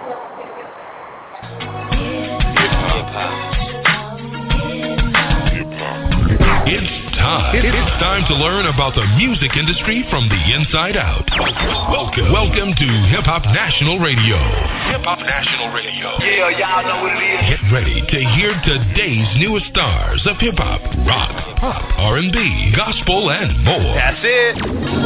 It's time to learn about the music industry from the inside out. Welcome to Hip Hop National Radio. Hip Hop National Radio. Yeah, y'all know what it is. Get ready to hear today's newest stars of hip hop, rock, pop, R&B, gospel, and more. That's it.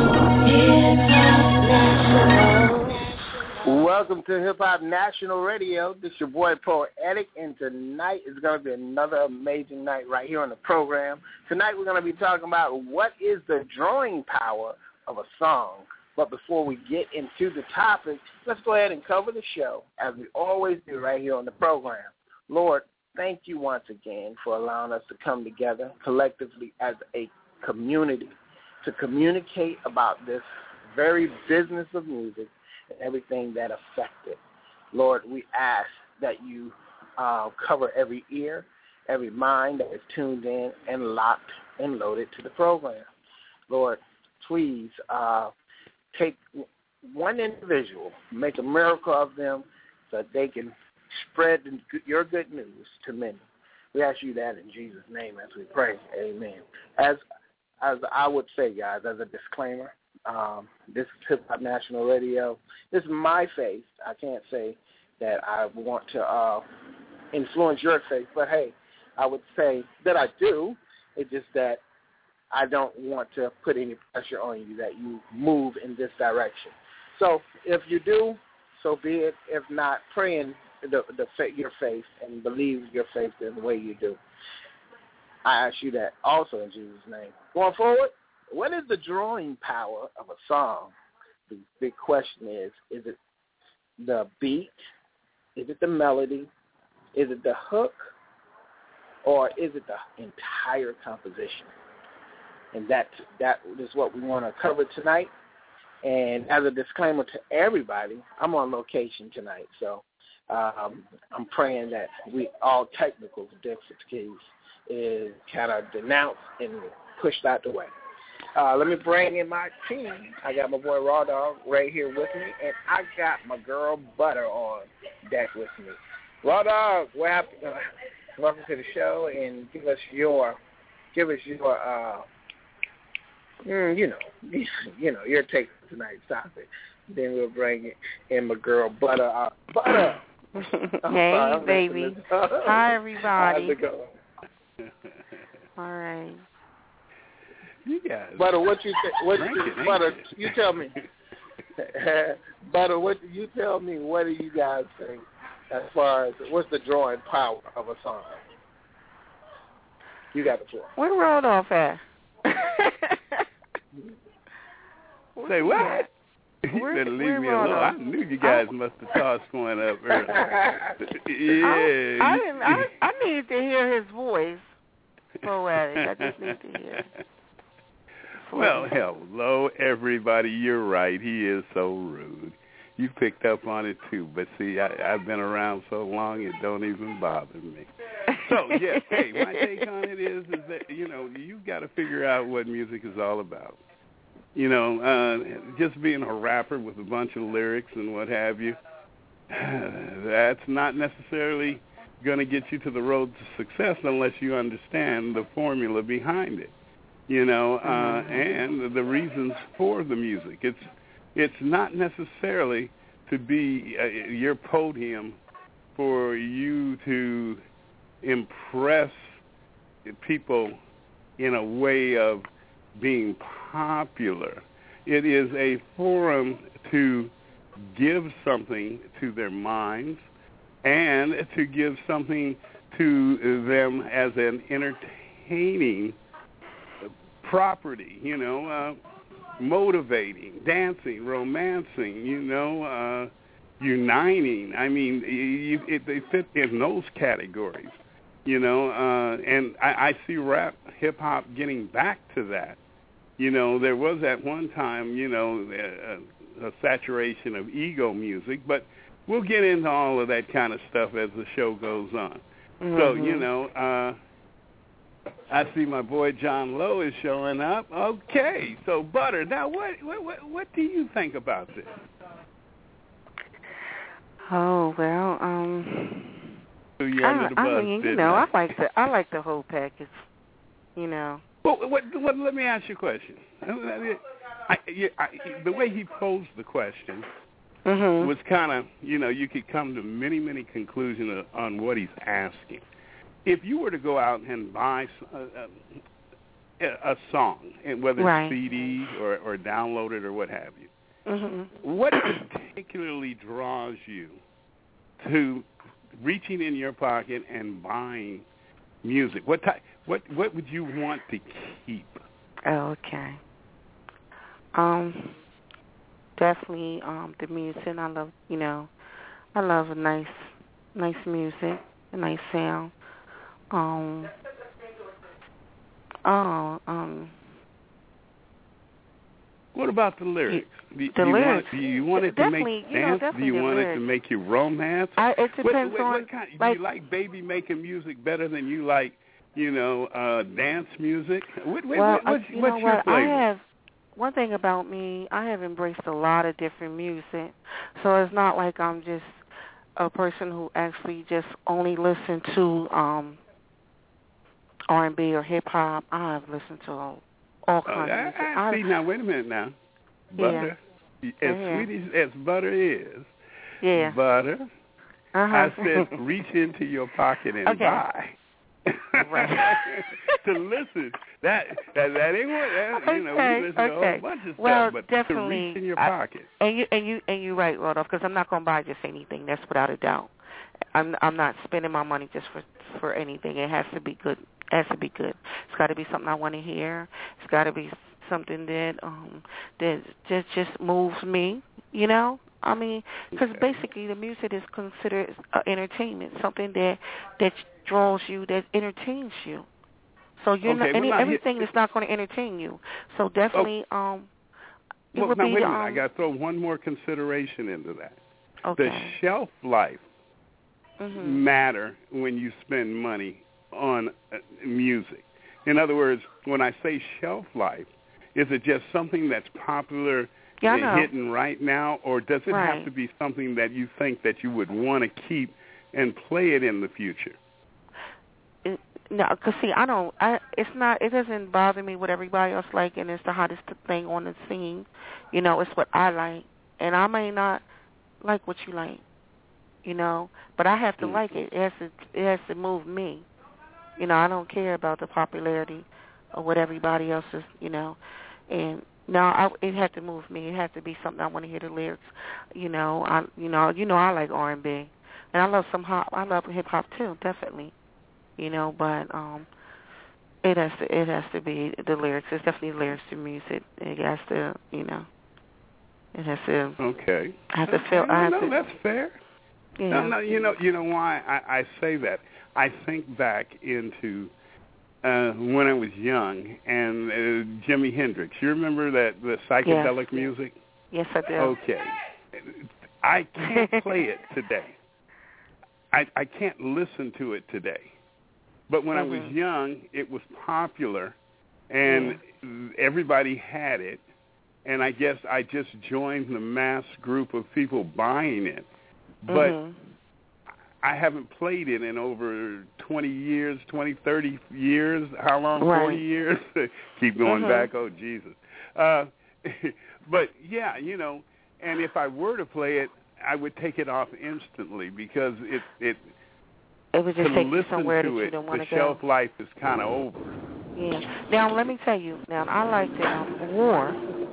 Welcome to Hip Hop National Radio. This is your boy Poetic, and tonight is going to be another amazing night right here on the program. Tonight we're going to be talking about what is the drawing power of a song. But before we get into the topic, let's go ahead and cover the show, as we always do right here on the program. Lord, thank you once again for allowing us to come together collectively as a community to communicate about this very business of music and everything that affects it. Lord, we ask that you cover every ear, every mind that is tuned in and locked and loaded to the program. Lord, please take one individual, make a miracle of them so that they can spread your good news to many. We ask you that in Jesus' name as we pray. Amen. As I would say, guys, as a disclaimer, this is Hip Hop National Radio. This is my faith. I can't say that I want to influence your faith, but hey, I would say that I do. It's just that I don't want to put any pressure on you that you move in this direction. So if you do, so be it. If not, pray in your faith and believe your faith in the way you do. I ask you that also in Jesus' name. Going forward, what is the drawing power of a song? The big question is it the beat? Is it the melody? Is it the hook? Or is it the entire composition? And that is what we want to cover tonight. And as a disclaimer to everybody, I'm on location tonight, so I'm praying that all technical difficulties is kind of denounced and pushed out the way. Let me bring in my team. I got my boy Raw Dog right here with me, and I got my girl Butter on deck with me. Raw Dog, welcome to the show, and give us your your take on tonight's topic. Then we'll bring in my girl Butter. Butter. Hey, baby. Hi, everybody. How's it going? All right. You guys. Butter, what you think? Butter, you tell me. Butter, you tell me? What do you guys think as far as what's the drawing power of a song? You got the floor. Where Rodolph at? Say what? You better leave me alone. I knew you guys must have tossed one up earlier. Yeah. I needed to hear his voice. Poetic. I just need to hear. Well, hello, everybody. You're right. He is so rude. You picked up on it, too. But, see, I've been around so long, it don't even bother me. So, yes, hey, my take on it is that, you've got to figure out what music is all about. Just being a rapper with a bunch of lyrics and what have you, that's not necessarily going to get you to the road to success unless you understand the formula behind it, and the reasons for the music. It's not necessarily to be your podium for you to impress people in a way of being popular. It is a forum to give something to their minds and to give something to them as an entertaining property, motivating, dancing, romancing, uniting. I mean, they fit in those categories, and I see rap, hip-hop getting back to that. There was at one time, a saturation of ego music, but we'll get into all of that kind of stuff as the show goes on. Mm-hmm. So, I see my boy John Lowe is showing up. Okay, so Butter, now what do you think about this? Oh well, Threw you under the bus, I mean, you know, I like the whole package. You know. Well, let me ask you a question. The way he posed the question was kind of, you know, you could come to many, many conclusions on what he's asking. If you were to go out and buy a song, and whether it's CD or download it or what have you, what particularly draws you to reaching in your pocket and buying music? What would you want to keep? Oh, okay. Definitely the music. I love, you know, I love a nice music, a nice sound. What about the lyrics? Do you want it to make dance? Do you want it to make you romance? It depends on. What kind, do you like baby making music better than you like, you know, dance music? What's your flavor? One thing about me, I have embraced a lot of different music, so it's not like I'm just a person who actually just only listen to R&B or hip hop. I've listened to all kinds of music. See, now wait a minute now. Butter, as sweet as butter is, butter. I said reach into your pocket and buy. Right. To listen, that ain't what you know. We listen to a whole bunch of stuff, but definitely, to reach in your pocket. And you right, Rodolphe, because I'm not going to buy just anything. That's without a doubt. I'm not spending my money just for anything. It has to be good. It has to be good. It's got to be something I want to hear. It's got to be something that just moves me. You know. I mean, because basically the music is considered entertainment, something that draws you, that entertains you. So you're everything is not going to entertain you. So definitely, wait a minute. I got to throw one more consideration into that. Okay. The shelf life matter when you spend money on music. In other words, when I say shelf life, is it just something that's popular? Hitting right now, or does it have to be something that you think that you would want to keep and play it in the future? No, because see, it doesn't bother me what everybody else like, and it's the hottest thing on the scene. You know, it's what I like, and I may not like what you like, you know, but I have to like it. It has to move me. You know, I don't care about the popularity or what everybody else is, you know, and it had to move me. It had to be something I want to hear the lyrics. You know, I like R&B, and I love I love hip hop too, definitely. You know, but it has to be the lyrics. It's definitely lyrics to music. It has to, you know, it has to. Okay. I have to feel. That's fair. Yeah. No, you know why I say that. I think back into. When I was young, and Jimi Hendrix. You remember the psychedelic music? Yes, I do. Okay. I can't play it today. I can't listen to it today. But when I was young, it was popular, and everybody had it, and I guess I just joined the mass group of people buying it. But I haven't played it in over 20 years, 20, 30 years. How long? 40 years? Keep going back. Oh, Jesus. But, yeah, you know, and if I were to play it, I would take it off instantly because it would just take you somewhere that you don't want to go. The shelf life is kind of over. Yeah. Now, let me tell you. Now, I like War.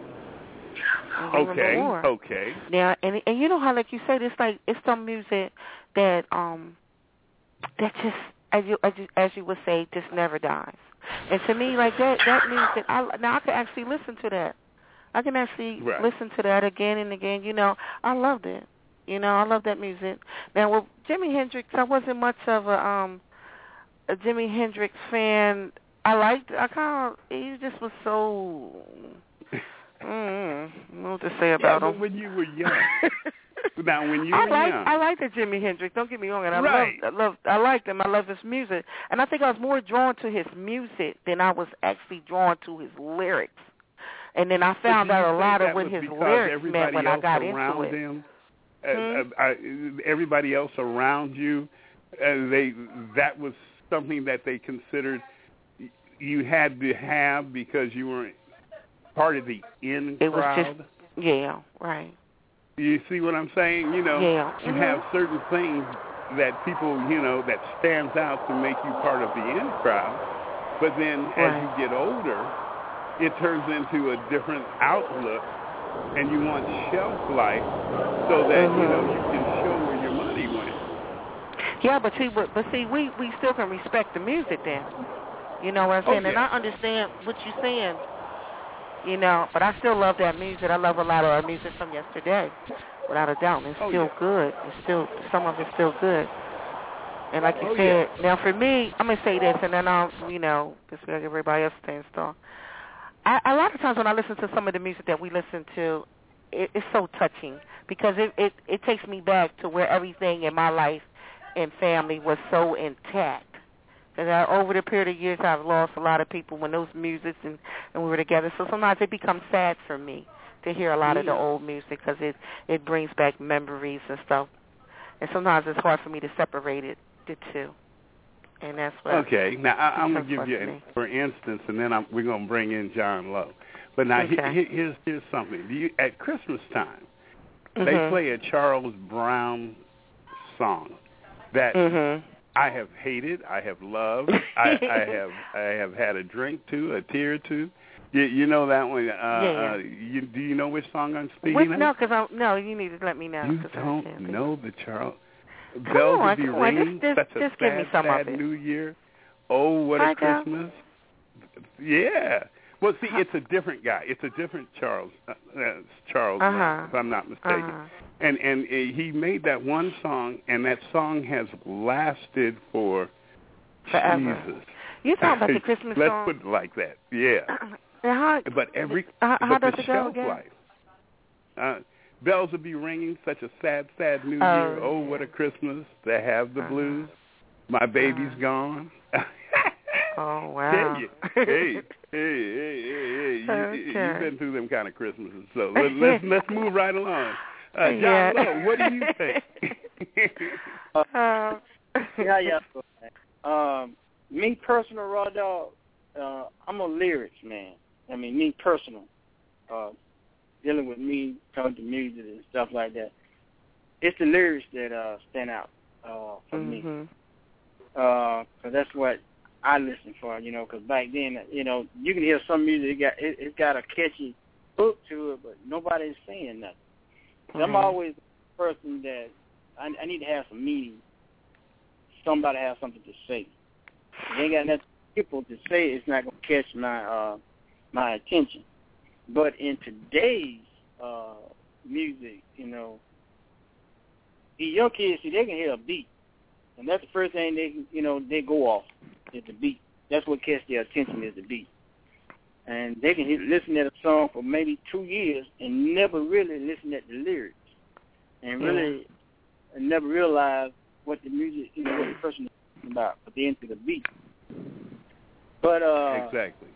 Okay. Now, and you know how, like you said, it's some music that just, as you would say, just never dies. And to me, like that music, I can actually listen to that. I can actually listen to that again and again. You know, I loved it. You know, I love that music. Now, with Jimi Hendrix, I wasn't much of a Jimi Hendrix fan. He just was so. I don't know what to say about him. But when you were young. Now, when you were young. I like the Jimi Hendrix. Don't get me wrong. And I liked him. I love his music. And I think I was more drawn to his music than I was actually drawn to his lyrics. And then I found out a lot of what his lyrics meant when I got into it. everybody else around you, that was something that they considered you had to have because you were part of the in crowd? Yeah, right. You see what I'm saying? You know, you have certain things that people, you know, that stands out to make you part of the in crowd. But then as you get older, it turns into a different outlook, and you want shelf life so that, you know, you can show where your money went. Yeah, but see, we still can respect the music then. You know what I'm saying? And I understand what you're saying. You know, but I still love that music. I love a lot of our music from yesterday, without a doubt. It's still good. It's still, some of it's still good. And like you said, now for me, I'm going to say this, and then I'll, you know, just let everybody else stay and stuff. A lot of times when I listen to some of the music that we listen to, it's so touching because it takes me back to where everything in my life and family was so intact. Because over the period of years, I've lost a lot of people when those musics and we were together. So sometimes it becomes sad for me to hear a lot of the old music because it brings back memories and stuff. And sometimes it's hard for me to separate the two. And that's what. Okay, now I'm going to give you, for instance, and then we're going to bring in John Lowe. But now here's something. At Christmas time, they play a Charles Brown song that I have hated, I have loved, I have had a drink to, a tear to. You know that one? Do you know which song I'm speaking of? No, because you need to let me know. You don't know the Charles? Bells will be ringing, such a sad New Year. Oh, what a Christmas. Yeah. Well, see, it's a different guy. It's a different Charles, if I'm not mistaken. And he made that one song, and that song has lasted for forever. Jesus. You're talking about the Christmas Let's song? put it like that, yeah. How but does the it go again? Life. Bells will be ringing, such a sad, sad New Year. Oh, what a Christmas to have the blues. My baby's gone. Oh, wow. Hey. You've been through them kind of Christmases, so let's move right along. John Lowe, what do you think? Me personal, Raw Dog, I'm a lyrics man. I mean, me personal, dealing with me, talking to music and stuff like that. It's the lyrics that stand out for me. Because that's what I listen for, you know, because back then, you know, you can hear some music, it's got a catchy hook to it, but nobody's saying nothing. I'm always the person that I need to have some meaning. Somebody has something to say. If they ain't got nothing people to say, it's not going to catch my attention. But in today's music, you know, these young kids, see, they can hear a beat. And that's the first thing they go off is the beat. That's what catches their attention is the beat. And they can listen at a song for maybe 2 years and never really listen at the lyrics. And really never realize what the music, you know, what the person is talking about, but they're into the beat. But exactly.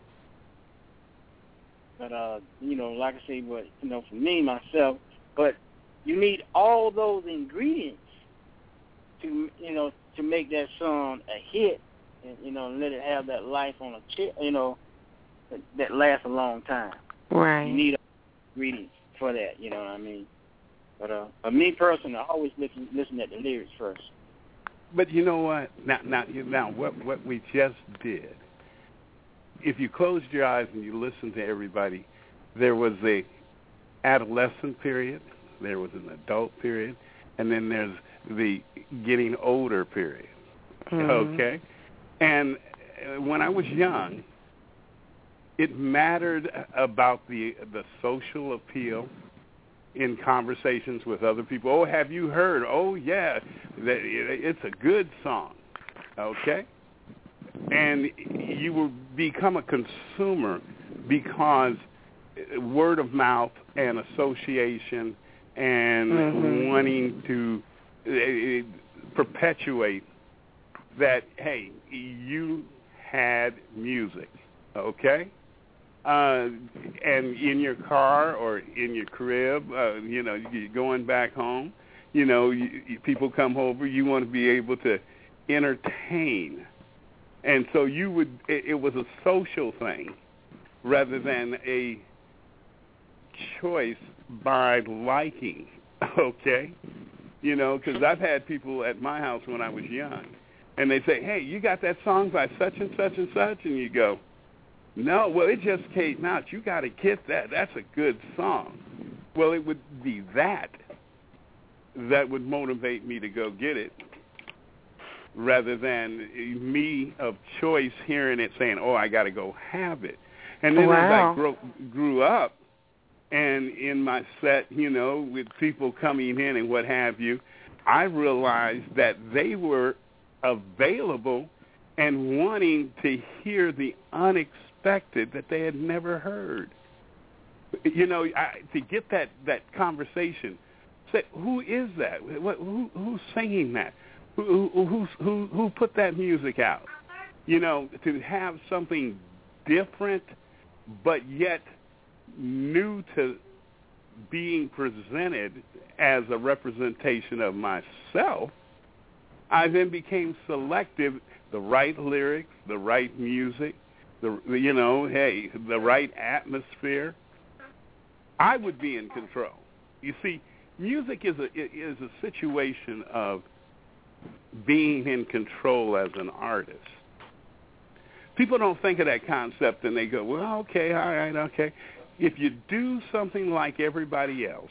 But you know, like I say, what you know, for me myself, but you need all those ingredients to make that song a hit, and you know, let it have that life on a chip, you know, that lasts a long time. Right. You need ingredients for that. You know what I mean? But me personally, I always listen at the lyrics first. But you know what? Now, what we just did. If you closed your eyes and you listened to everybody, there was a adolescent period, there was an adult period, and then there's the getting older period. Okay? And when I was young, it mattered about the social appeal in conversations with other people. Oh, have you heard? Oh, yeah, it's a good song. Okay? And you will become a consumer because word of mouth and association and wanting to perpetuate that, hey, you had music, okay? And in your car or in your crib, you know, you're going back home, You know, people come over, you want to be able to entertain. And so it was a social thing rather than a choice by liking, okay? You know, because I've had people at my house when I was young, and they say, hey, you got that song by such and such and such? And you go, no, well, it just came out. You got to get that. That's a good song. Well, it would be that would motivate me to go get it rather than me of choice hearing it saying, oh, I got to go have it. And then as I grew up, and in my set, you know, with people coming in and what have you, I realized that they were available and wanting to hear the unexpected that they had never heard. You know, to get that conversation, say, who is that? Who's singing that? Who put that music out? You know, to have something different but yet new to being presented as a representation of myself, I then became selective, the right lyrics, the right music, the right atmosphere. I would be in control. You see, music is a situation of being in control as an artist. People don't think of that concept and they go, well, okay, all right, okay. If you do something like everybody else,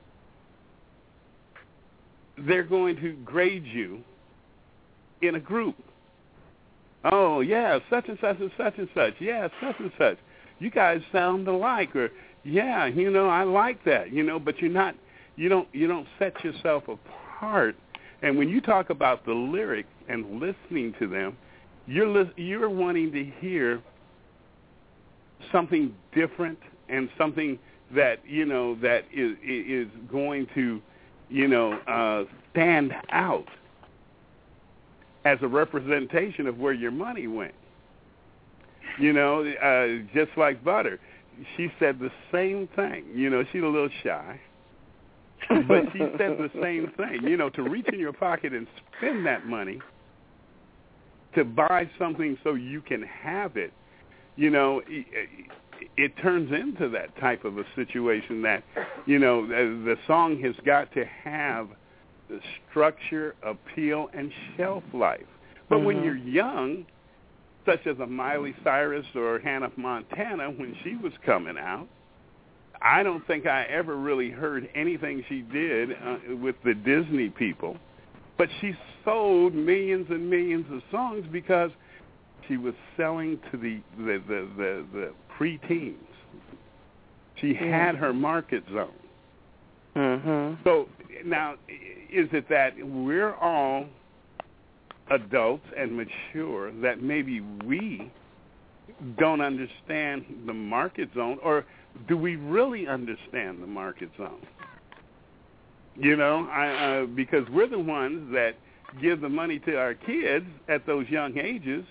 they're going to grade you in a group. Oh, yeah, such and such and such and such. Yeah, such and such. You guys sound alike. Or, yeah, you know, I like that, you know, but you don't set yourself apart. And when you talk about the lyrics and listening to them, you're wanting to hear something different and something that, you know, that is going to, you know, stand out as a representation of where your money went. You know, just like Butter. She said the same thing. You know, she's a little shy. But she said the same thing. You know, to reach in your pocket and spend that money to buy something so you can have it, you know, it turns into that type of a situation that, you know, the song has got to have the structure, appeal, and shelf life. But when you're young, such as a Miley Cyrus or Hannah Montana, when she was coming out, I don't think I ever really heard anything she did with the Disney people. But she sold millions and millions of songs because she was selling to the preteens. She had her market zone. So now, is it that we're all adults and mature that maybe we don't understand the market zone, or do we really understand the market zone? You know, because we're the ones that give the money to our kids at those young ages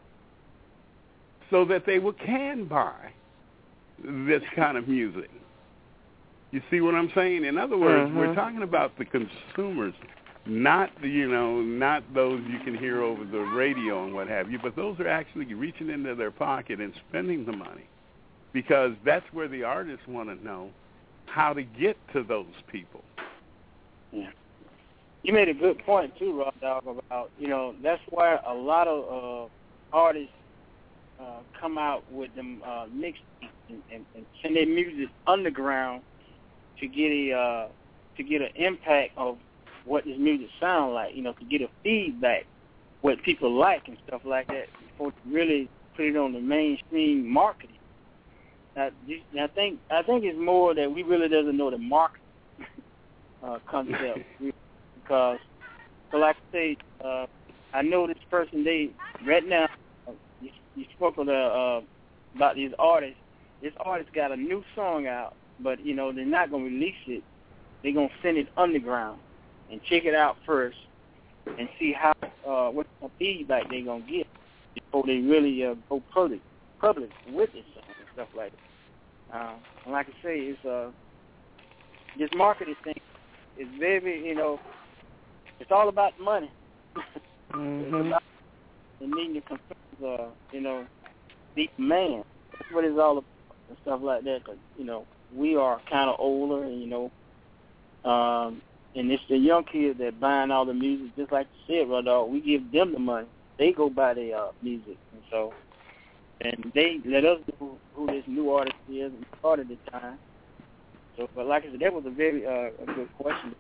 so that they can buy this kind of music. You see what I'm saying? In other words, we're talking about the consumers, not not those you can hear over the radio and what have you, but those are actually reaching into their pocket and spending the money, because that's where the artists want to know how to get to those people. Yeah. You made a good point, too, Rob Dog, about, you know, that's why a lot of artists come out with them mixtapes and send their music underground to get an impact of what this music sound like, you know, to get a feedback, what people like and stuff like that, before to really put it on the mainstream marketing. I think it's more that we really doesn't know the market concept, because, so like I say, I know this person, right now, you spoke about these artists. This artist got a new song out, but, you know, they're not going to release it. They're going to send it underground and check it out first and see how what feedback they're going to get before they really go public with this song and stuff like that. And like I say, it's this marketing thing it's very, it's all about money. Mm-hmm. It's about the needing to confirm, deep man. That's what it's all about and stuff like that. Cause we are kind of older, and and it's the young kids that buying all the music. Just like you said, Rod, we give them the money. They go buy their music, and they let us know who this new artist is and start at the time. So, but like I said, that was a very a good question.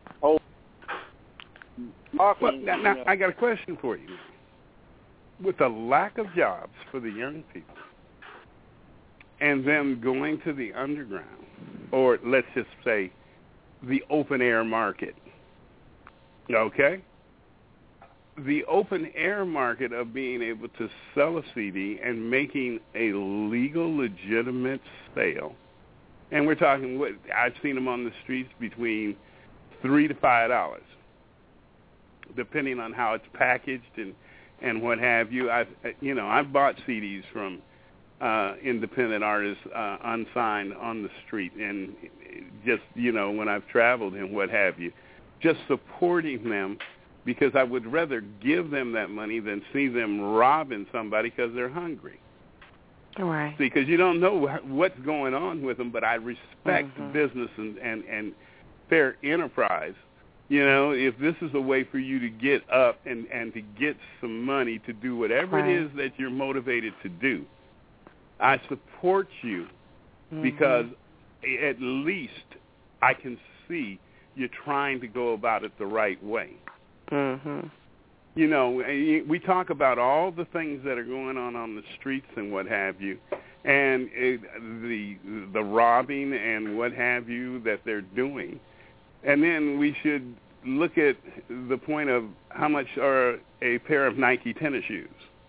Marketing, well, now I got a question for you. With the lack of jobs for the young people, and them going to the underground, or let's just say the open air market, okay? The open air market of being able to sell a CD and making a legal, legitimate sale, and we're talking, I've seen them on the streets between $3 to $5, depending on how it's packaged and what have you. I've bought CDs from independent artists unsigned on the street, and just when I've traveled and what have you, just supporting them, because I would rather give them that money than see them robbing somebody because they're hungry. Right. See, because you don't know what's going on with them, but I respect business and fair enterprise. If this is a way for you to get up and to get some money to do whatever it is that you're motivated to do, I support you, because at least I can see you're trying to go about it the right way. Mm-hmm. We talk about all the things that are going on the streets and what have you, and the robbing and what have you that they're doing. And then we should look at the point of how much are a pair of Nike tennis shoes,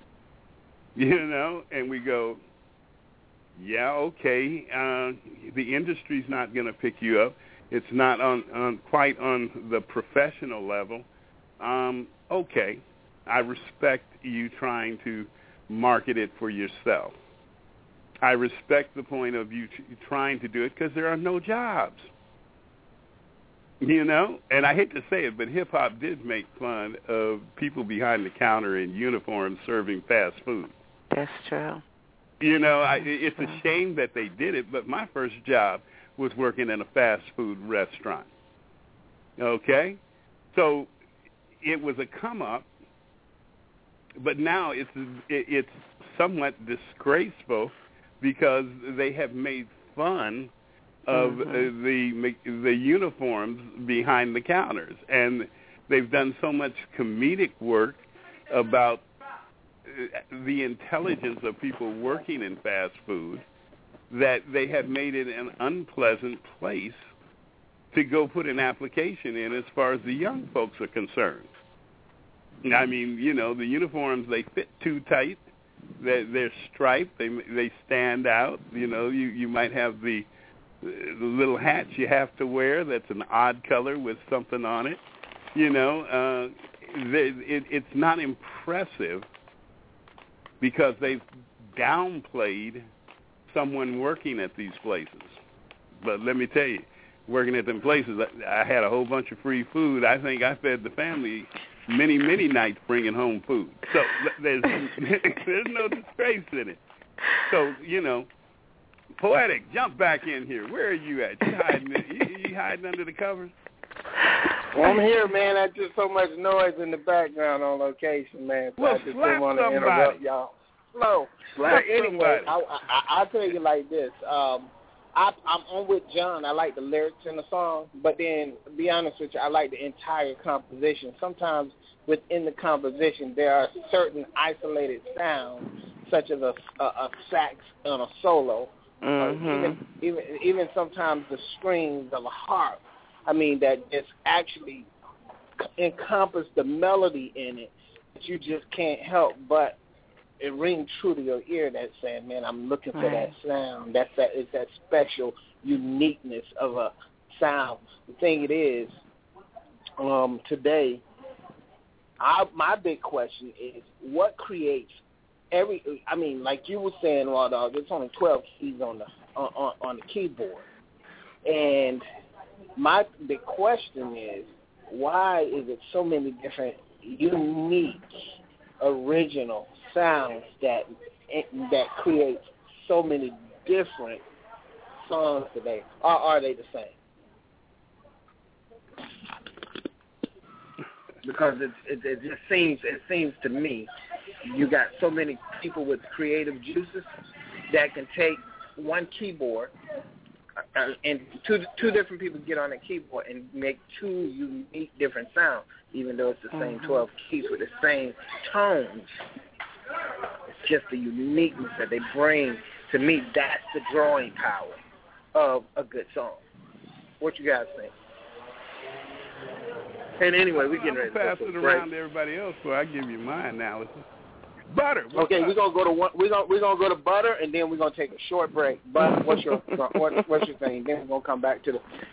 and we go, yeah, okay, the industry's not going to pick you up. It's not quite on the professional level. Okay, I respect you trying to market it for yourself. I respect the point of you trying to do it because there are no jobs. And I hate to say it, but hip-hop did make fun of people behind the counter in uniforms serving fast food. That's true. It's a shame that they did it, but my first job was working in a fast food restaurant. Okay? So it was a come-up, but now it's somewhat disgraceful because they have made fun of the uniforms behind the counters, and they've done so much comedic work about the intelligence of people working in fast food that they have made it an unpleasant place to go put an application in as far as the young folks are concerned. I mean, the uniforms, they fit too tight. They're striped. They stand out. You might have the little hats you have to wear that's an odd color with something on it. It's not impressive because they've downplayed someone working at these places. But let me tell you, working at them places, I had a whole bunch of free food. I think I fed the family many, many nights bringing home food. So there's no disgrace in it. So, Poetic, jump back in here. Where are you at? You hiding under the covers? Well, I'm here, man. There's just so much noise in the background on location, man. So well, I just slap didn't want to somebody. interrupt y'all. Slow. Slap anyway, somebody. I'll tell you like this. I'm on with John. I like the lyrics in the song, but then, to be honest with you, I like the entire composition. Sometimes within the composition, there are certain isolated sounds, such as a sax on a solo, even sometimes the strings of a harp. I mean, that just actually encompass the melody in it that you just can't help but it rings true to your ear. That saying, man, I'm looking for that sound. It's that special uniqueness of a sound. The thing it is, today, my big question is what creates like you were saying, Raw Dog, there's only 12 keys on the keyboard, and the question is, why is it so many different unique, original sounds that create so many different songs today? Or are they the same? Because it just seems to me you got so many people with creative juices that can take one keyboard and two different people get on a keyboard and make two unique different sounds, even though it's the same 12 keys with the same tones. It's just the uniqueness that they bring. To me, that's the drawing power of a good song. What you guys think? And anyway, we're getting ready to pass it around to everybody else, so I give you my analysis. Butter. Okay, we're gonna go to one. We're gonna go to Butter, and then we're gonna take a short break. Butter, what's your thing? Then we're gonna come back.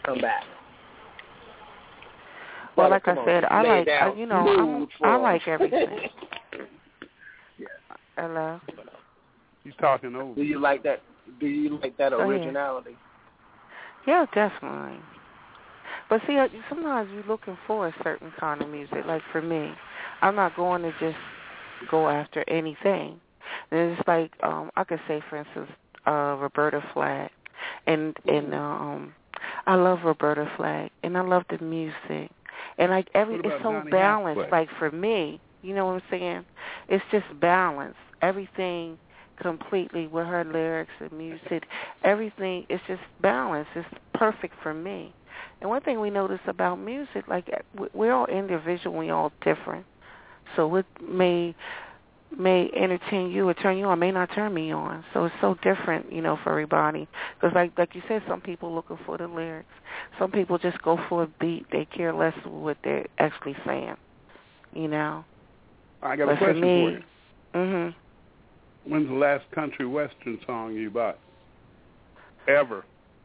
Well, like I said, I like I like everything. Yeah. Hello. He's talking over. Do you like that? Originality? Yeah, definitely. But see, sometimes you're looking for a certain kind of music. Like for me, I'm not going to just go after anything. And it's like I could say, for instance, Roberta Flack, and I love Roberta Flack, and I love the music, and like it's so Johnny balanced. Halfway? Like for me, you know what I'm saying? It's just balanced. Everything completely with her lyrics and music, everything is just balanced. It's perfect for me. And one thing we notice about music, like we're all individual, we're all different. So what may entertain you or turn you on may not turn me on. So it's so different, for everybody. Because like you said, some people looking for the lyrics. Some people just go for a beat. They care less what they're actually saying, I got a question for you. Mm-hmm. When's the last country western song you bought? Ever?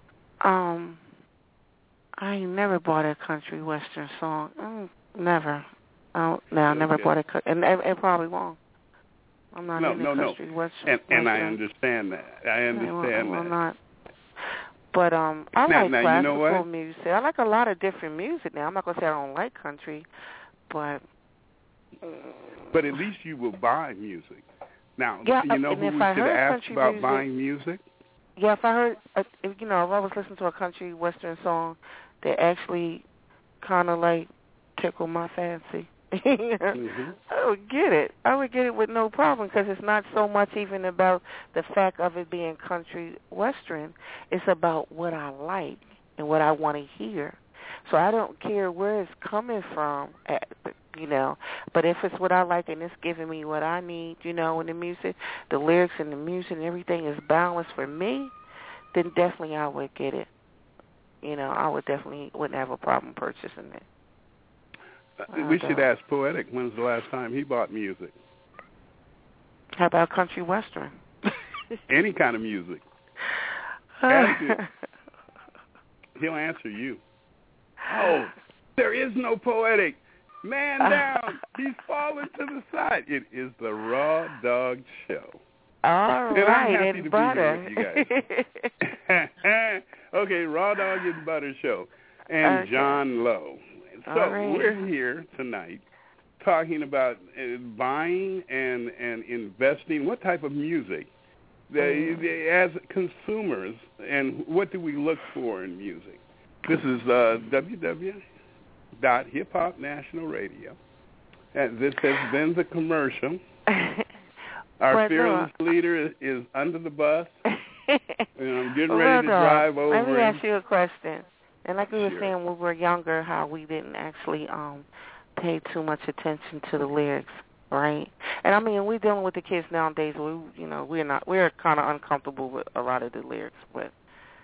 I ain't never bought a country western song. Never. I never bought a and probably won't. I'm not into country western. And I understand that. I'm not. But I like classical music. I like a lot of different music now. I'm not gonna say I don't like country, but at least you will buy music. Now, yeah, who we should ask about buying music? Yeah, if I heard, if I was listening to a country western song that actually kind of like tickled my fancy, I would get it. I would get it with no problem, because it's not so much even about the fact of it being country western. It's about what I like and what I want to hear. So I don't care where it's coming from, but if it's what I like and it's giving me what I need, in the music, the lyrics and the music and everything is balanced for me, then definitely I would get it. I wouldn't have a problem purchasing it. We should ask Poetic when's the last time he bought music. How about country western? Any kind of music. Ask him. He'll answer you. Oh, there is no Poetic. Man down. He's fallen to the side. It is the Raw Dog Show. All and right, I'm happy and to Butter. be here with you guys. Okay, Raw Dog and Butter Show. And John Lowe. So we're here tonight talking about buying and investing. What type of music? As consumers, and what do we look for in music? This is www.Hip-Hop National Radio. And this has been the commercial. Our fearless leader is under the bus. And I'm getting ready to drive over. Let me ask you a question. And like we were saying when we were younger, how we didn't actually pay too much attention to the lyrics, right? And I mean, we're dealing with the kids nowadays. We're kind of uncomfortable with a lot of the lyrics, but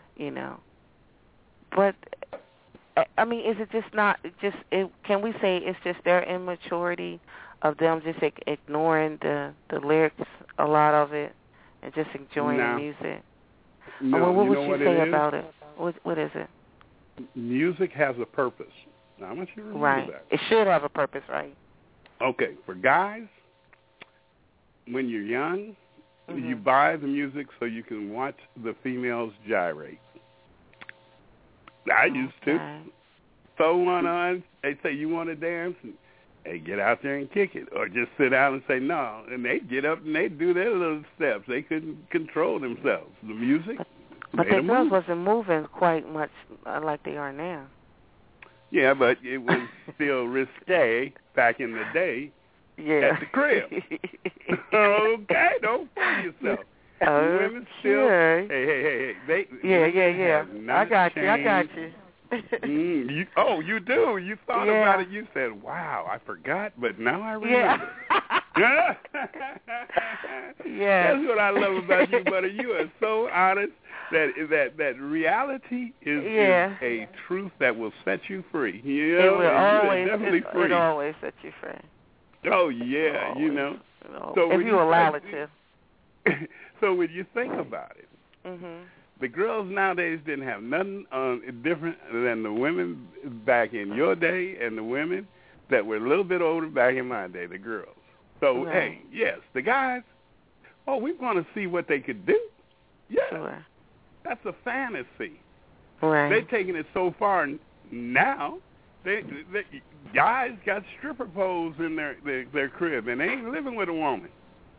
But I mean, is it just not just? Can we say it's just their immaturity of them just ignoring the lyrics, a lot of it, and just enjoying the music? No, what would you say about it? What is it? Music has a purpose. Now, I want you to remember that. It should have a purpose, right? Okay, for guys, when you're young, you buy the music so you can watch the females gyrate. I used to. Throw one on. They say, you want to dance? And they get out there and kick it. Or just sit down and say, no. And they get up and they do their little steps. They couldn't control themselves. The music. But the girls wasn't moving quite much like they are now. Yeah, but it was still risque back in the day at the crib. Okay, don't fool yourself. Women still, hey. Yeah. I got you. You do. You thought about it. You said, wow, I forgot, but now I remember. Yeah. That's what I love about you, Butter. You are so honest that reality is a truth that will set you free. You know, it will always, definitely free. It always set you free. Oh, yeah, always, you know. So if you allow it to. So when you think about it, the girls nowadays didn't have nothing different than the women back in your day and the women that were a little bit older back in my day, the girls. So, hey, yes, the guys, we want to see what they could do. Yeah, sure. That's a fantasy. Right. They're taking it so far now. They guys got stripper poles in their crib, and they ain't living with a woman.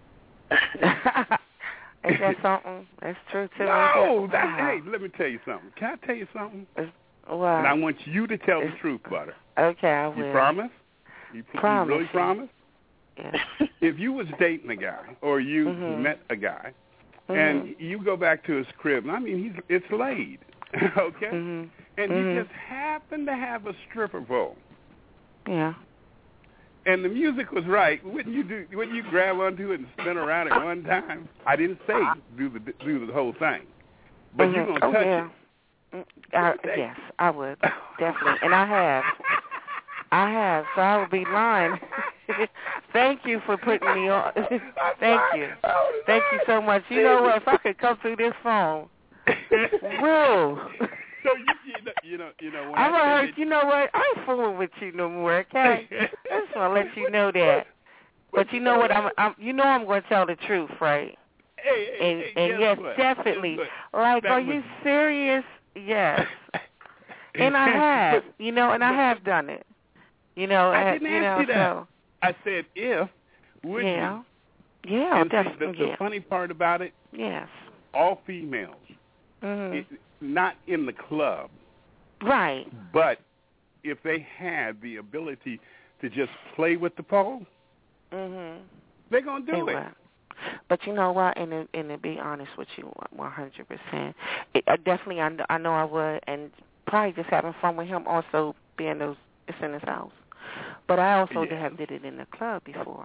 Is that something? That's true, too. No, hey, let me tell you something. Can I tell you something? What? And I want you to tell the truth, Butter. Okay, I will. You promise? You really promise? Yeah. If you was dating a guy or you met a guy and you go back to his crib, I mean, it's laid, okay? And you just happen to have a stripper pole. Yeah. And the music was right. Wouldn't you grab onto it and spin around at one time? I didn't say do the whole thing, but you're gonna touch it. Yes, I would definitely, and I have. So I would be lying. Thank you for putting me on. Thank you so much. You know what? If I could come through this phone, whoa. So you know when I'm gonna hurt. You know what? I ain't fooling with you no more. Okay, I just want to let you know that. But you know what? I'm going to tell the truth, right? Hey, and yes, definitely. Like, are you serious? Yes. And I have, and I have done it. I didn't ask you that. So. I said if, would you? Yeah, and definitely. The funny part about it, yes, all females, not in the club, right? But if they had the ability to just play with the pole, they're gonna do it. But you know what? And to be honest with you, 100%, definitely, I know I would, and probably just having fun with him. Also, being it's in his house. But I also have did it in the club before.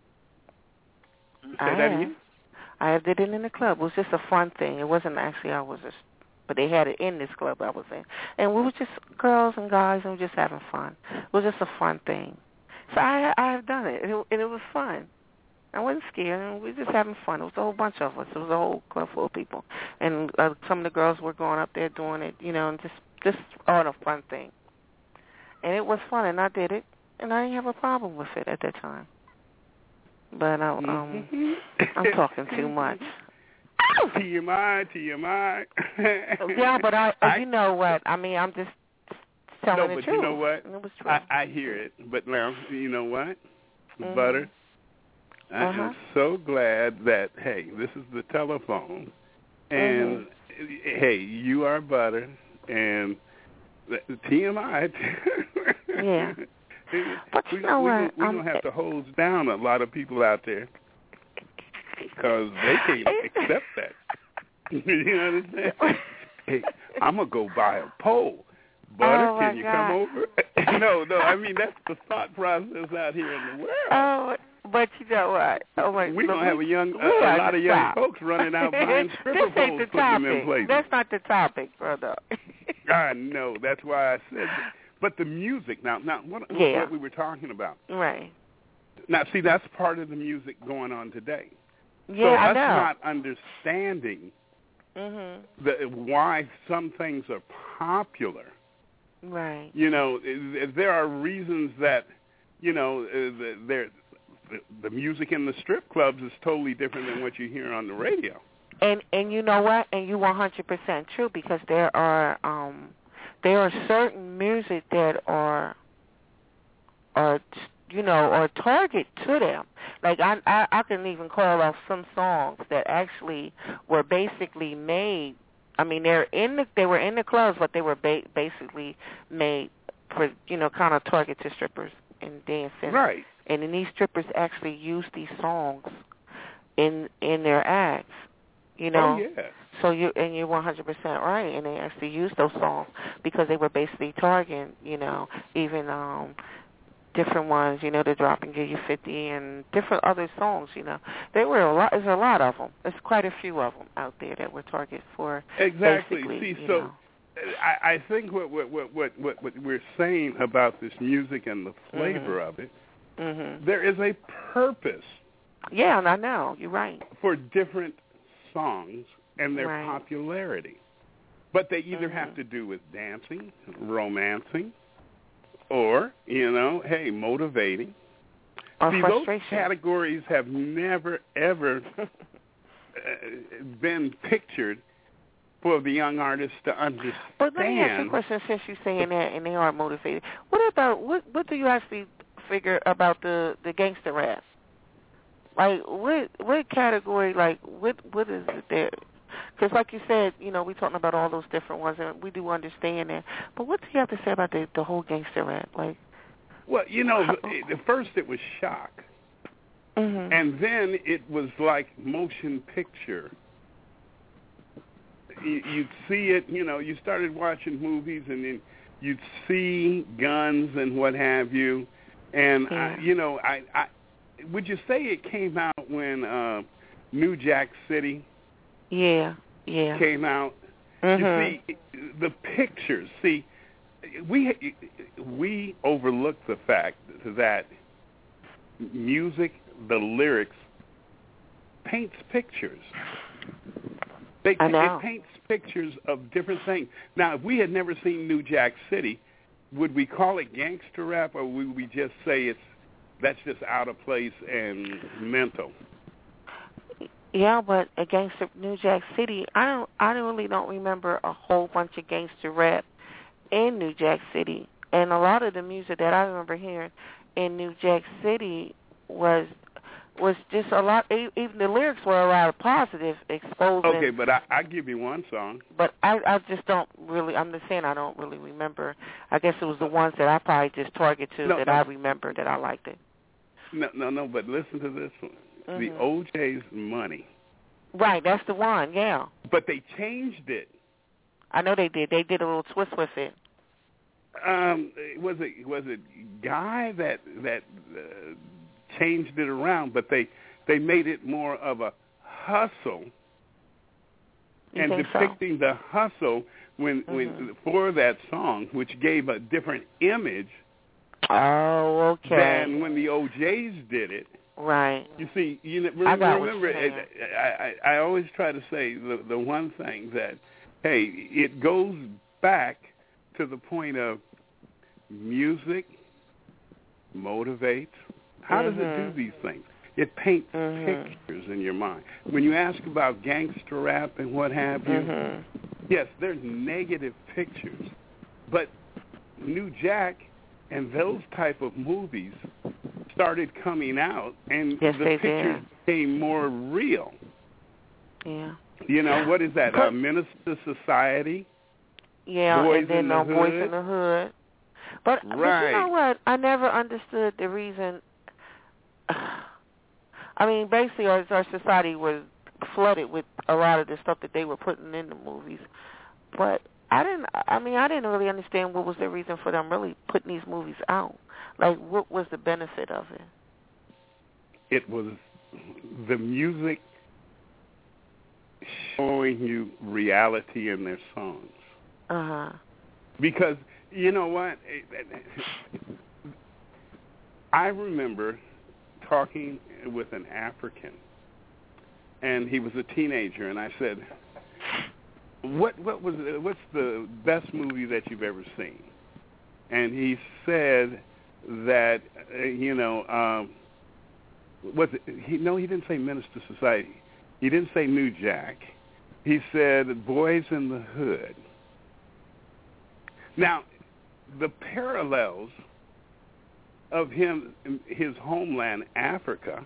Say that again? I have did it in the club. It was just a fun thing. It wasn't actually but they had it in this club I was in. And we were just girls and guys, and we were just having fun. It was just a fun thing. So I have done it, and it was fun. I wasn't scared, and we were just having fun. It was a whole bunch of us. It was a whole club full of people. And some of the girls were going up there doing it, and just all a fun thing. And it was fun, and I did it, and I didn't have a problem with it at that time. But I'm talking too much. TMI. Yeah, but you know what? I mean, I'm just telling the truth. No, but you know what? It was true. I hear it. But now, you know what? Butter, I am so glad that, hey, this is the telephone. And, hey, you are Butter, and TMI. Yeah. But you know what? We're going to have to hose down a lot of people out there because they can't accept that. You understand? Hey, I'm going to go buy a pole. Butter, can you come over? No, I mean, that's the thought process out here in the world. Oh, but you know what? We're going to have a lot of young folks running out buying stripper poles, putting them in places. That's not the topic, brother. I know. That's why I said that. But the music, now what we were talking about. Right. Now, see, that's part of the music going on today. Yeah, so I us know. not understanding why some things are popular. Right. There are reasons that, the music in the strip clubs is totally different than what you hear on the radio. And you know what? And you 100% true, because there are there are certain music that are target to them. Like I can even call off some songs that actually were basically made. I mean, they were in the clubs, but they were basically made for kind of target to strippers and dancing. Right. And then these strippers actually use these songs in their acts. Oh yeah. So you're 100% right, and they actually used those songs because they were basically targeting, even different ones, the Drop and Give You 50 and different other songs, There were a lot. There's a lot of them. There's quite a few of them out there that were targeted for. Exactly. See, so I think what we're saying about this music and the flavor of it, there is a purpose. Yeah, and I know you're right. For different songs and their popularity, but they either have to do with dancing, romancing, or motivating. Or See, frustration. Those categories have never ever been pictured for the young artist to understand. But let me ask you a question, since you're saying that and they are motivated. What about what do you actually figure about the gangster rap? Like what category? Like what is it there? Because like you said, we're talking about all those different ones, and we do understand that. But what do you have to say about the whole gangster rap? Like, well, at first it was shock, and then it was like motion picture. You'd see it, you started watching movies, and then you'd see guns and what have you. And, I would you say it came out when New Jack City came out? You see, the pictures, we overlook the fact that music, the lyrics, paints pictures. It paints pictures of different things. Now, if we had never seen New Jack City, would we call it gangster rap, or would we just say that's just out of place and mental? Yeah, but against New Jack City, I really don't remember a whole bunch of gangster rap in New Jack City. And a lot of the music that I remember hearing in New Jack City was just a lot. Even the lyrics were a lot of positive, exposing. Okay, but I give you one song. But I just don't really. I'm just saying I don't really remember. I guess it was the ones that I probably just targeted to I remember that I liked it. No. But listen to this one. The OJ's Money. Right, that's the one. Yeah. But they changed it. I know they did. They did a little twist with it. Was it Guy that changed it around, but they made it more of a hustle and depicting the hustle when for that song, which gave a different image. Oh, okay. Than when the OJs did it. Right. You see, remember, I always try to say the one thing that, hey, it goes back to the point of music motivates. How does it do these things? It paints pictures in your mind. When you ask about gangster rap and what have you, yes, there's negative pictures. But New Jack and those type of movies started coming out, and the pictures became more real. Yeah. What is that? Minister Society? Yeah, Boys and then in the Hood. Boys in the Hood. But you know what? I never understood the reason. I mean, basically, our society was flooded with a lot of the stuff that they were putting in the movies. But I didn't really understand what was the reason for them really putting these movies out. Like, what was the benefit of it? It was the music showing you reality in their songs. Because, you know what? I remember talking with an African, and he was a teenager, and I said, what's the best movie that you've ever seen? And he said that, he didn't say Minister Society. He didn't say New Jack. He said Boys in the Hood. Now, the parallels of him, his homeland, Africa,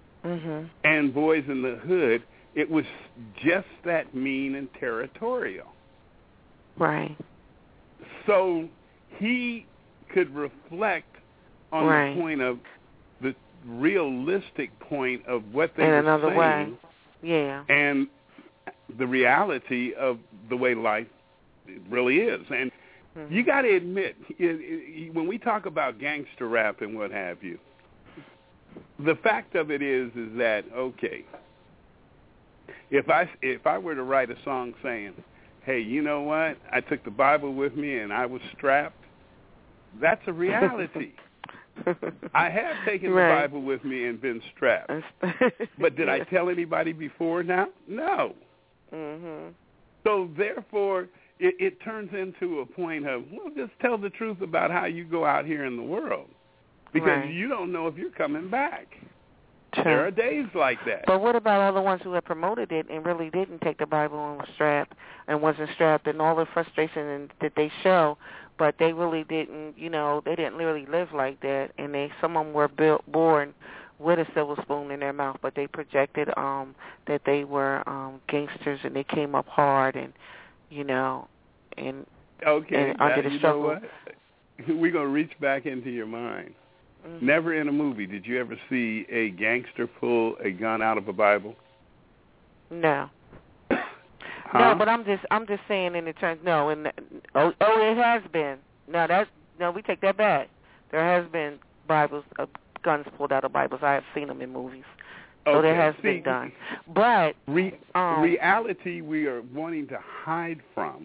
and Boys in the Hood, it was just that mean and territorial. Right. So he could reflect on the point of the realistic point of what they were saying. Way. Yeah. And the reality of the way life really is. And you got to admit, when we talk about gangster rap and what have you, the fact of it is that, okay, if I were to write a song saying, hey, you know what, I took the Bible with me and I was strapped, that's a reality. I have taken the Bible with me and been strapped. But did I tell anybody before now? No. So therefore, it turns into a point of, well, just tell the truth about how you go out here in the world. Because you don't know if you're coming back. True. There are days like that. But what about all the ones who had promoted it and really didn't take the Bible and was strapped and wasn't strapped, and all the frustration that they show, but they really didn't, they didn't really live like that, and some of them were born with a silver spoon in their mouth, but they projected that they were gangsters and they came up hard and, and under the struggle. Know what? We're going to reach back into your mind. Never in a movie did you ever see a gangster pull a gun out of a Bible? No. No, but I'm just saying in the terms. No, it has been. No, we take that back. There has been Bibles, guns pulled out of Bibles. I have seen them in movies. So there has been done. But reality we are wanting to hide from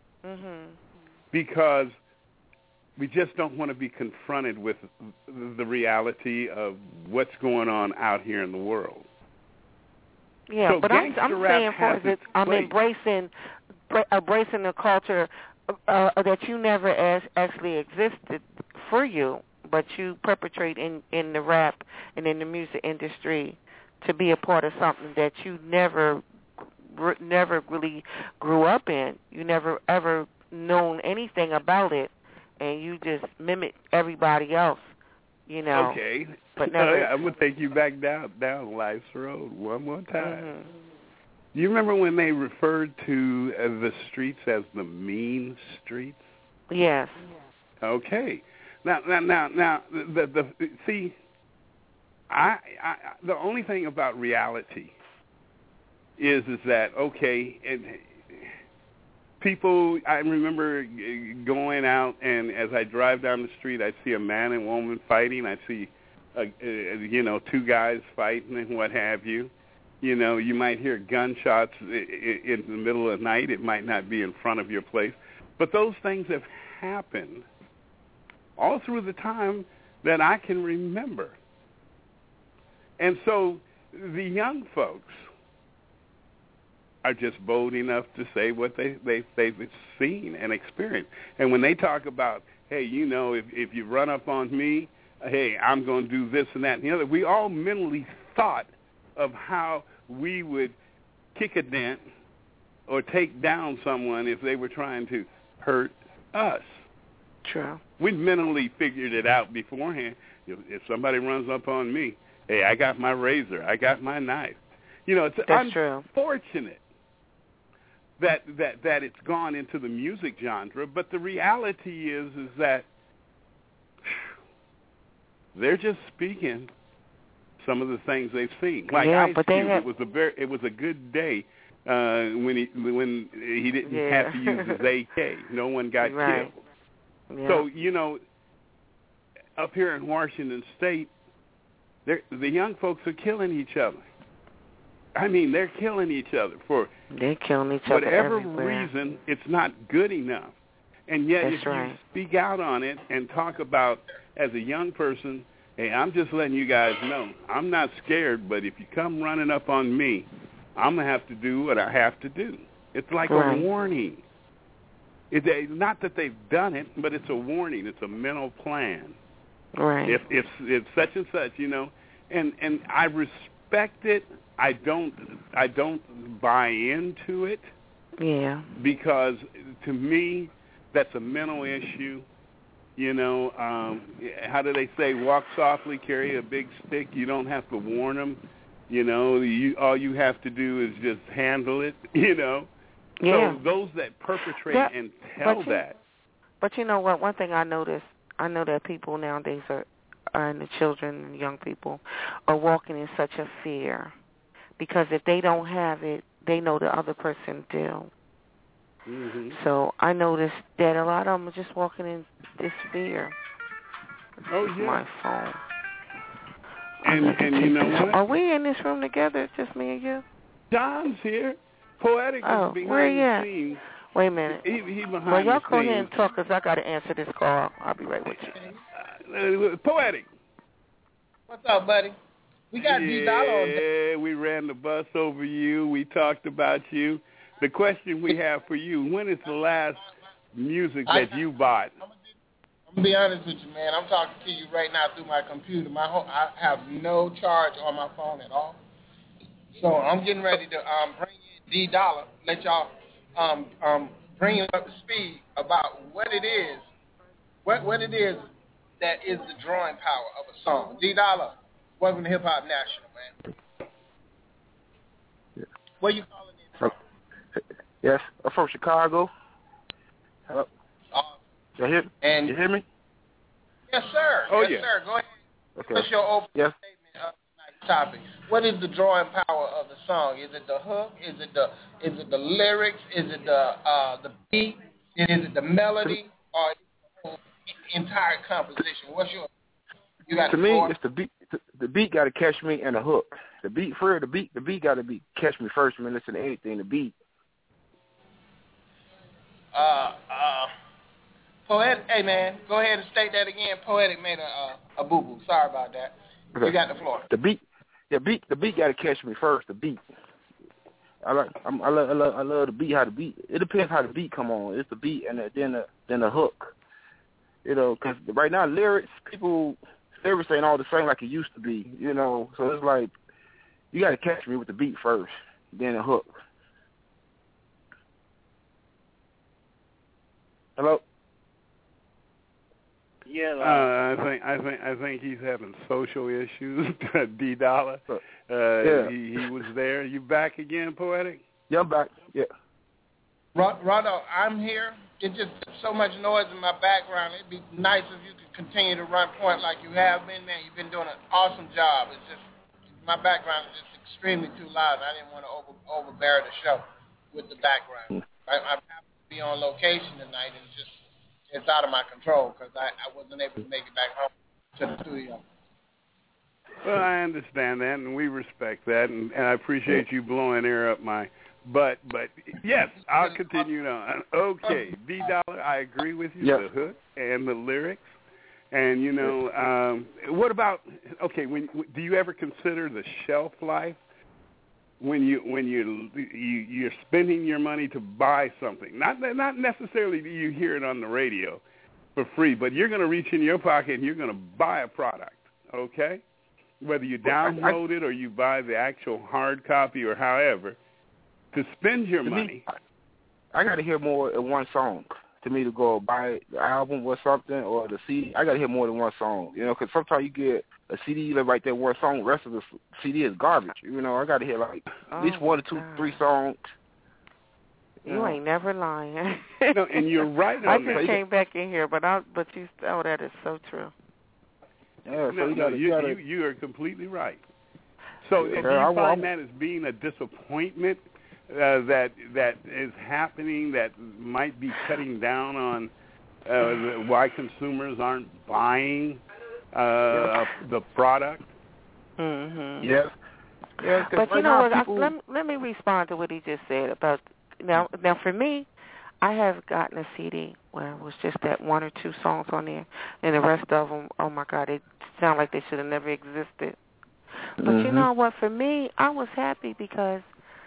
because we just don't want to be confronted with the reality of what's going on out here in the world. Yeah, so but I'm saying for it, I'm embracing the culture that you never actually existed for you, but you perpetrate in the rap and in the music industry to be a part of something that you never really grew up in. You never ever known anything about it. And you just mimic everybody else, Okay. But never. I'm going to take you back down life's road one more time. You remember when they referred to the streets as the mean streets? Yes. Okay. Now, see, the only thing about reality is that, okay, people, I remember going out, and as I drive down the street, I see a man and woman fighting. I see, two guys fighting and what have you. You might hear gunshots in the middle of the night. It might not be in front of your place. But those things have happened all through the time that I can remember. And so the young folks are just bold enough to say what they've seen and experienced. And when they talk about, hey, if you run up on me, hey, I'm going to do this and that and the other, we all mentally thought of how we would kick a dent or take down someone if they were trying to hurt us. True. We mentally figured it out beforehand. If somebody runs up on me, hey, I got my razor, I got my knife. It's unfortunate that it's gone into the music genre, but the reality is that they're just speaking some of the things they've seen. Like Ice Cube, it was a good day when he didn't have to use his AK. No one got killed. Yeah. So up here in Washington State, the young folks are killing each other. I mean, they're killing each other for whatever reason. It's not good enough. And yet, if you speak out on it and talk about, as a young person, hey, I'm just letting you guys know, I'm not scared, but if you come running up on me, I'm going to have to do what I have to do. It's like a warning. Not that they've done it, but it's a warning. It's a mental plan. Right. If such and such, and I respect it. I don't buy into it. Yeah. Because to me, that's a mental issue. You know, how do they say, walk softly, carry a big stick? You don't have to warn them. You know, all you have to do is just handle it, you know. Yeah. So those that perpetrate and tell that. But you know what? One thing I noticed, I know that people nowadays and the children and young people are walking in such a fear because if they don't have it, they know the other person do. Mm-hmm. So I noticed that a lot of them are just walking in this fear. Oh, yeah. My phone. And you know what? Are we in this room together, just me and you? John's here. Poetic is behind the scenes. Wait a minute. He behind the scenes. Well, y'all go ahead and talk because I got to answer this call. I'll be right with you. Poetic. What's up, buddy? We got D-Dollar on deck. Yeah, we ran the bus over you. We talked about you. The question we have for you, when is the last music that you bought? I'm going to be honest with you, man. I'm talking to you right now through my computer. I have no charge on my phone at all. So I'm getting ready to bring in D-Dollar, let y'all bring you up to speed about what it is that is the drawing power of a song. D-Dollar, welcome to Hip Hop National, man. Yeah. Where you calling in from? Yes, I'm from Chicago. Hello. You hear me? Yes, sir. Oh, yes, yeah. sir. Go ahead. Okay. What's your opening Yes. statement of tonight's topic? What is the drawing power of the song? Is it the hook? Is it the lyrics? Is it the beat? Is it the melody? Or is it the whole entire composition? You got to me, it's the beat. The beat got to catch me, and the hook. The beat got to catch me first. Man, listen to anything. The beat. Poetic, hey man, go ahead and state that again. Poetic made a boo boo. Sorry about that. Okay. You got the floor. The beat got to catch me first. The beat. I love the beat. How the beat. It depends how the beat come on. It's the beat and then the hook. You know, because right now lyrics ain't all the same like it used to be. You know, so it's like you got to catch me with the beat first, then the hook. Hello. Yeah. I think he's having social issues. D-Dollar. Yeah. He was there. You back again, Poetic? Yeah, I'm back. Yeah. Rondo, I'm here. It's just so much noise in my background. It'd be nice if you could continue to run point like you have been, man. You've been doing an awesome job. It's just my background is just extremely too loud, and I didn't want to overbear the show with the background. I have to be on location tonight, and it's out of my control because I wasn't able to make it back home to the studio. Well, I understand that, and we respect that, and I appreciate you blowing air up my butt. But, yes, I'll continue on. Okay, D-Dollar, I agree with you, yep. The hook and the lyrics. And, you know, what about, okay, do you ever consider the shelf life? When you're spending your money to buy something, not necessarily do you hear it on the radio for free, but you're going to reach in your pocket and you're going to buy a product, okay? Whether you download it or you buy the actual hard copy or however, to spend your money. I got to hear more than one song to me to go buy the album or something or the CD. I got to hear more than one song, you know, because sometimes you get a CD right there, one song, the rest of the CD is garbage. You know, I got to hear like at least 1 or 2, 3 songs. You ain't never lying. No, and you're right on I that. just came back in here, but that is so true. Yeah, so you are completely right. So do you find that as being a disappointment that is happening that might be cutting down on why consumers aren't buying the product? Mm-hmm. Yes. Yeah, but you know what? Let me respond to what he just said about now. For me, I have gotten a CD where it was just that 1 or 2 songs on there, and the rest of them, oh my God, they sound like they should have never existed. But you know what? For me, I was happy because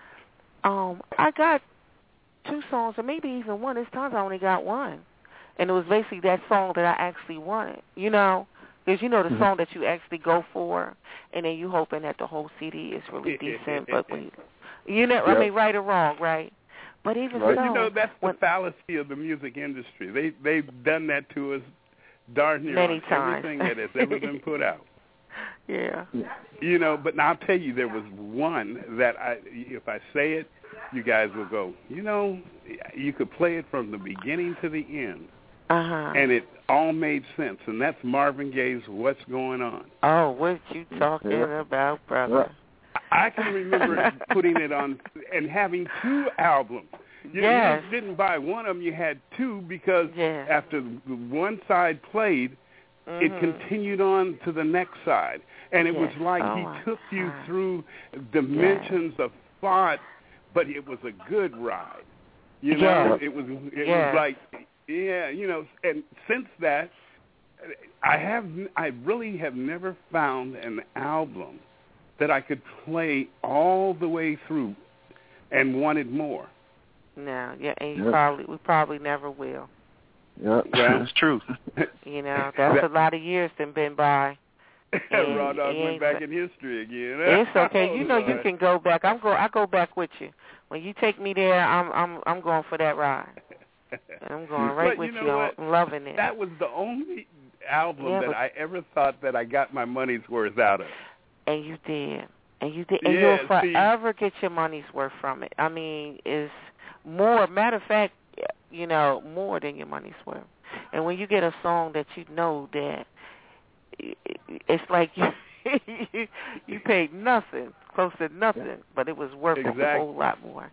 I got 2 songs, or maybe even 1. This time I only got 1, and it was basically that song that I actually wanted. You know. Because you know the song that you actually go for, and then you hoping that the whole CD is really decent. But when I mean, right or wrong, right? But even But so, you know, that's the fallacy of the music industry. They've done that to us darn near many on times. everything that has ever been put out. Yeah. You know, but now I'll tell you, there was one that if I say it, you guys will go, you know, you could play it from the beginning to the end, and it all made sense, and that's Marvin Gaye's "What's Going On." Oh, what you talking about, brother? I can remember putting it on and having 2 albums. You just didn't buy one of them, you had 2 because after one side played, it continued on to the next side. And it was like he took you through dimensions of thought, but it was a good ride. You know, it was like, you know, and since that, I really have never found an album that I could play all the way through and wanted more. No, and we probably never will. Yeah, that's true. You know, that's a lot of years that been by. Raw Dog went back in history again. It's okay. You know, you can go back. I go back with you. When you take me there, I'm going for that ride. I'm going right with you. I'm loving it. That was the only album that I ever thought that I got my money's worth out of. And you did. And you'll forever get your money's worth from it. I mean, it's more, matter of fact, you know, more than your money's worth. And when you get a song that you know that it's like you paid nothing, close to nothing, but it was worth a whole lot more.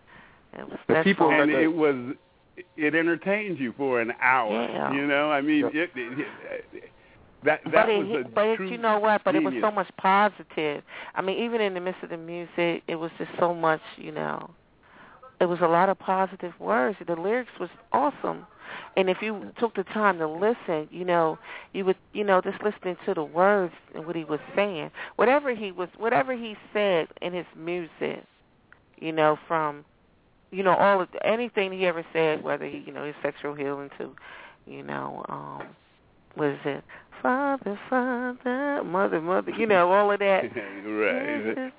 It entertained you for an hour. Yeah. You know, I mean, But you know what? But genius. It was so much positive. I mean, even in the midst of the music, it was just so much, you know. It was a lot of positive words. The lyrics was awesome. And if you took the time to listen, you know, you would, you know, just listening to the words and what he was saying, whatever he said in his music, you know, from, you know, anything he ever said, whether he, you know, his sexual healing to, you know, what is it? Father, Father, Mother, Mother, you know, all of that. Right.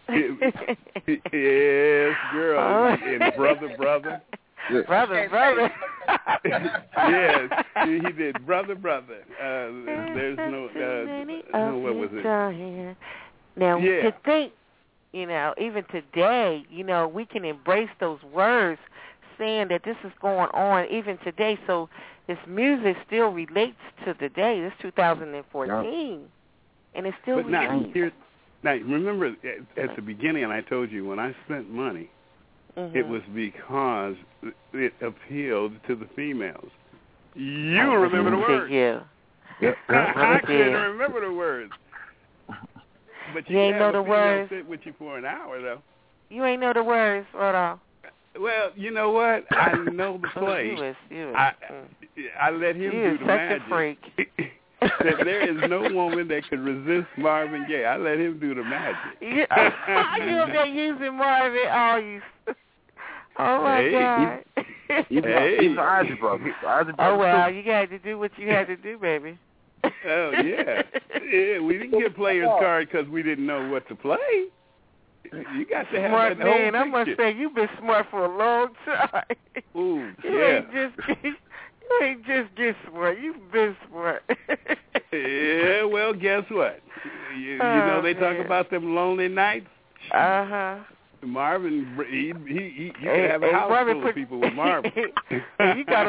Yes, girl. And Brother, Brother. Brother. Yes, he did. Brother. There's no, what was it? Now, to think, you know, even today, you know, we can embrace those words saying that this is going on even today. So his music still relates to the day. It's 2014, and it still relates. Now, remember at the beginning, I told you when I spent money, it was because it appealed to the females. You remember the words. Yeah. I couldn't remember the words. But you ain't know the words. Sit with you for an hour, though. You ain't know the words at all. Well, you know what? I know the play. I let him do the magic. Such a freak. That there is no woman that could resist Marvin Gaye. I let him do the magic. You up there using Marvin? Oh my God. He's an Ozzy brother. Oh well, you got to do what you had to do, baby. Oh yeah. We didn't get players card because we didn't know what to play. You got to have smart that man. whole I must say, you've been smart for a long time. Ooh, You ain't just get smart. You've been smart. Yeah, well, guess what? You know they talk about them lonely nights. Marvin, you can have a house full of people with Marvin. You got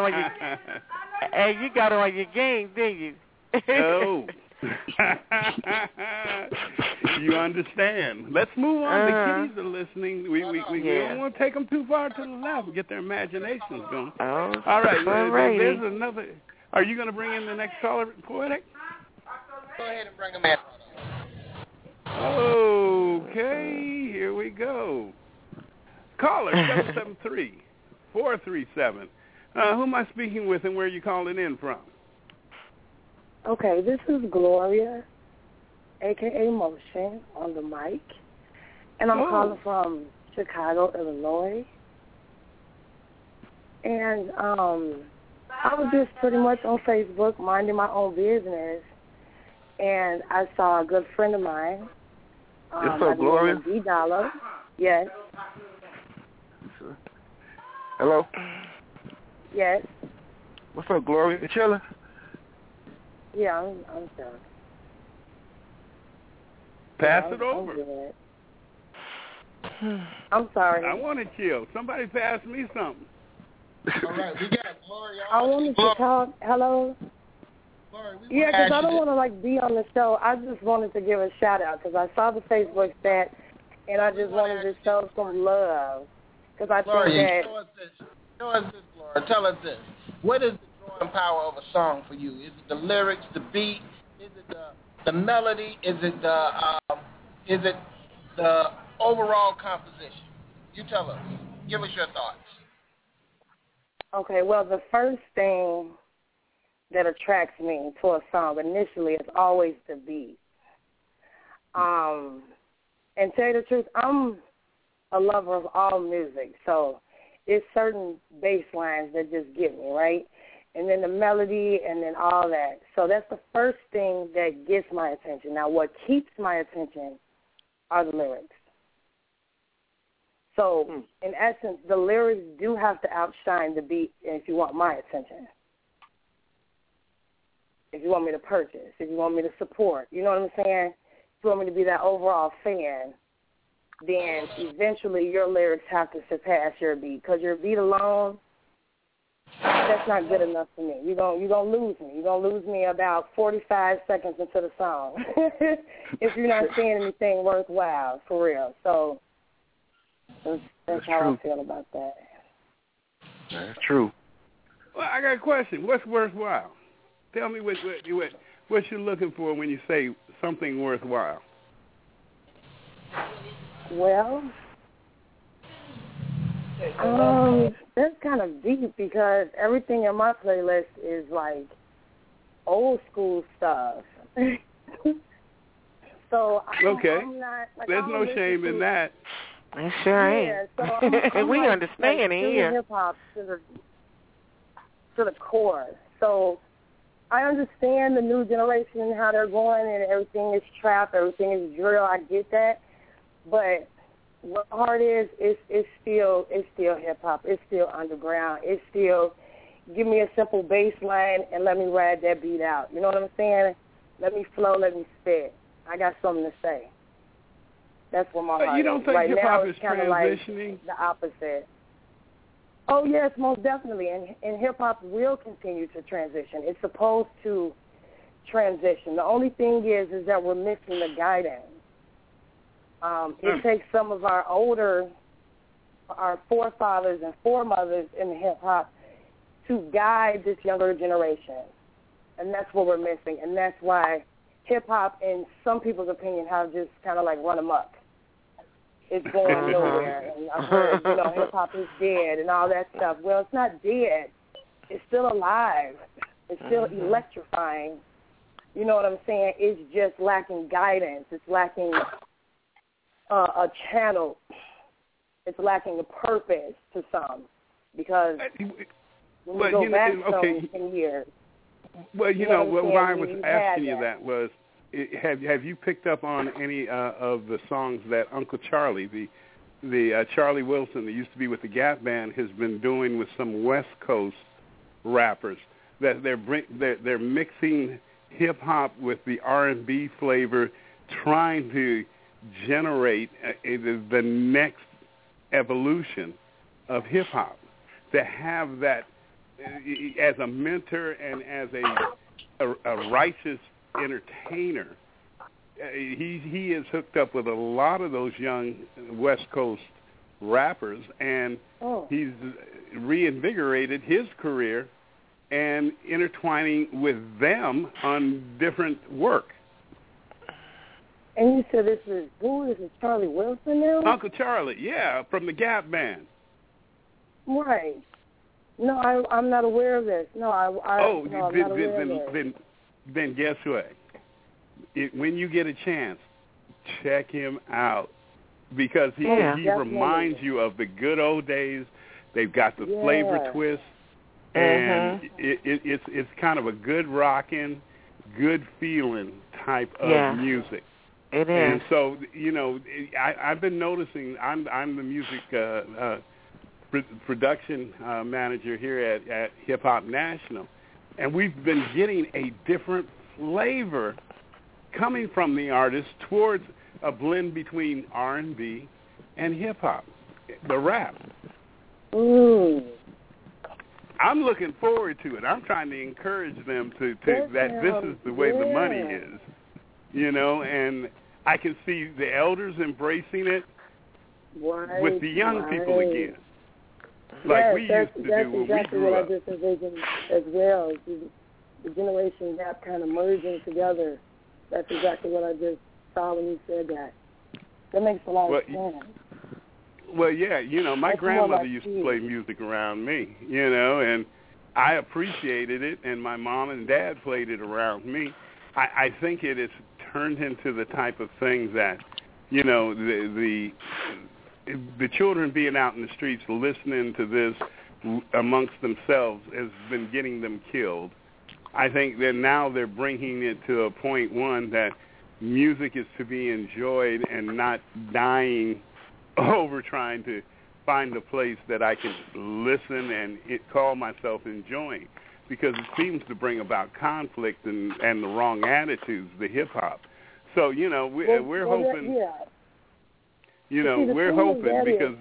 on your game, didn't you? Oh. You understand. Let's move on. The kiddies are listening. We don't want to take them too far to the left and get their imaginations going. Oh, all right. There's another. Are you going to bring in the next caller, Poetic? Go ahead and bring him in. Okay, here we go. Caller 773-437. Who am I speaking with and where are you calling in from? Okay, this is Gloria, a.k.a. Motion, on the mic. And I'm calling from Chicago, Illinois. And I was just pretty much on Facebook minding my own business. And I saw a good friend of mine. Yes, sir, Gloria. D-Dollar. Yes. Hello? Yes. What's up, Gloria? You chilling? Yeah, I'm done. Pass Yeah, it over. I'm sorry. I want to chill. Somebody pass me something. All right, we got Gloria. I wanted to talk. Hello? Gloria, Yeah, because I don't want to, be on the show. I just wanted to give a shout-out because I saw the Facebook stat, and I just wanted to show some love. Because I think that... Show us this, Gloria. Tell us this. What is the drawing power of a song for you? Is it the lyrics, the beat? Is it the melody? Is it the overall composition? You tell us. Give us your thoughts. Okay, well, the first thing that attracts me to a song initially is always the beat. And tell you the truth, I'm a lover of all music, so it's certain bass lines that just get me, right? And then the melody and then all that. So that's the first thing that gets my attention. Now, what keeps my attention are the lyrics. So, in essence, the lyrics do have to outshine the beat if you want my attention. If you want me to purchase, if you want me to support, you know what I'm saying? If you want me to be that overall fan, then eventually your lyrics have to surpass your beat. Because your beat alone, that's not good enough for me. You're gonna lose me. You're going to lose me about 45 seconds into the song if you're not saying anything worthwhile, for real. So that's how true. I feel about that. That's true. Well, I got a question. What's worthwhile? Tell me what you're looking for when you say something worthwhile. Well, that's kind of deep because everything in my playlist is like old school stuff. So I'm not, there's no shame in that. It sure ain't. So we understand it here. Hip hop to the core. So I understand the new generation and how they're going, and everything is trap, everything is drill. I get that, but what hard is it's still hip hop. It's still underground. It's still give me a simple bass line and let me ride that beat out. You know what I'm saying? Let me flow. Let me spit. I got something to say. That's what my heart is. You don't think right hip now, hop is transitioning? Like the opposite. Oh, yes, most definitely. And hip-hop will continue to transition. It's supposed to transition. The only thing is that we're missing the guidance. It takes some of our forefathers and foremothers in hip-hop to guide this younger generation. And that's what we're missing. And that's why hip-hop, in some people's opinion, have just kind of like run amok. It's going nowhere. And I've heard, hip-hop is dead and all that stuff. Well, it's not dead. It's still alive. It's still electrifying. You know what I'm saying? It's just lacking guidance. It's lacking a channel. It's lacking a purpose to some. Because when we go back some 10 years. Well, why I was asking you that was, have you picked up on any of the songs that Uncle Charlie, the Charlie Wilson that used to be with the Gap Band, has been doing with some West Coast rappers? That they're mixing hip hop with the R&B flavor, trying to generate the next evolution of hip hop. To have that as a mentor and as a righteous entertainer, he is hooked up with a lot of those young West Coast rappers, and he's reinvigorated his career and intertwining with them on different work. And you said this is Charlie Wilson now? Uncle Charlie, yeah, from the Gap Band. Right. No, I'm not aware of this. No, I'm not aware of this. Then guess what? When you get a chance, check him out because he reminds you of the good old days. They've got the flavor twist, and it's kind of a good rocking, good feeling type of music. It is. And so, I've been noticing. I'm the music production manager here at Hip Hop National, and we've been getting a different flavor coming from the artists towards a blend between R&B and hip hop, the rap. Ooh. I'm looking forward to it. I'm trying to encourage them to that this is the way the money is, and I can see the elders embracing it with the young people again, like we used to do when we grew up. That's exactly what I just envisioned as well. The generation gap kind of merging together. That's exactly what I just saw when you said that. That makes a lot of sense. Well, yeah, my grandmother used to play music around me, and I appreciated it, and my mom and dad played it around me. I think it has turned into the type of thing that, the children being out in the streets listening to this amongst themselves has been getting them killed. I think that now they're bringing it to a point, one, that music is to be enjoyed and not dying over trying to find a place that I can listen and call myself enjoying, because it seems to bring about conflict and the wrong attitudes, the hip-hop. So, we're hoping, we're hoping because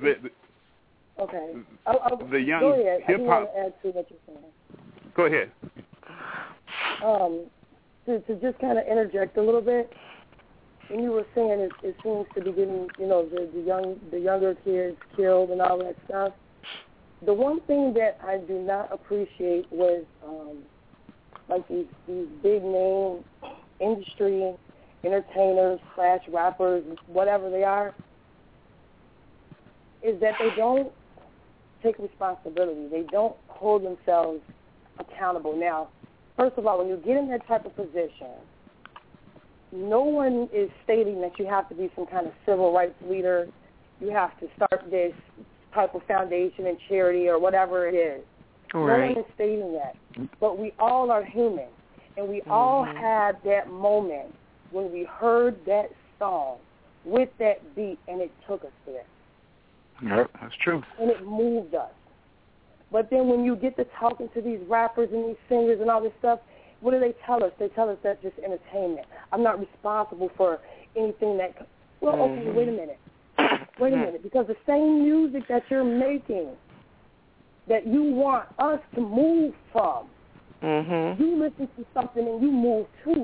the young hip-hop. Add to what you're saying. Go ahead. To just kind of interject a little bit, when you were saying it seems to be getting, the younger kids killed and all that stuff. The one thing that I do not appreciate was like these big name industry entertainers / rappers, whatever they are, is that they don't take responsibility. They don't hold themselves accountable. Now, first of all, when you get in that type of position, no one is stating that you have to be some kind of civil rights leader. You have to start this type of foundation and charity or whatever it is. Right. No one is stating that. But we all are human. And we all had that moment when we heard that song with that beat and it took us there. Yep, that's true. And it moved us. But then when you get to talking to these rappers and these singers and all this stuff, what do they tell us? They tell us that's just entertainment. I'm not responsible for anything that... Well, okay, wait a minute. Wait a minute. Because the same music that you're making that you want us to move from, you listen to something and you move too.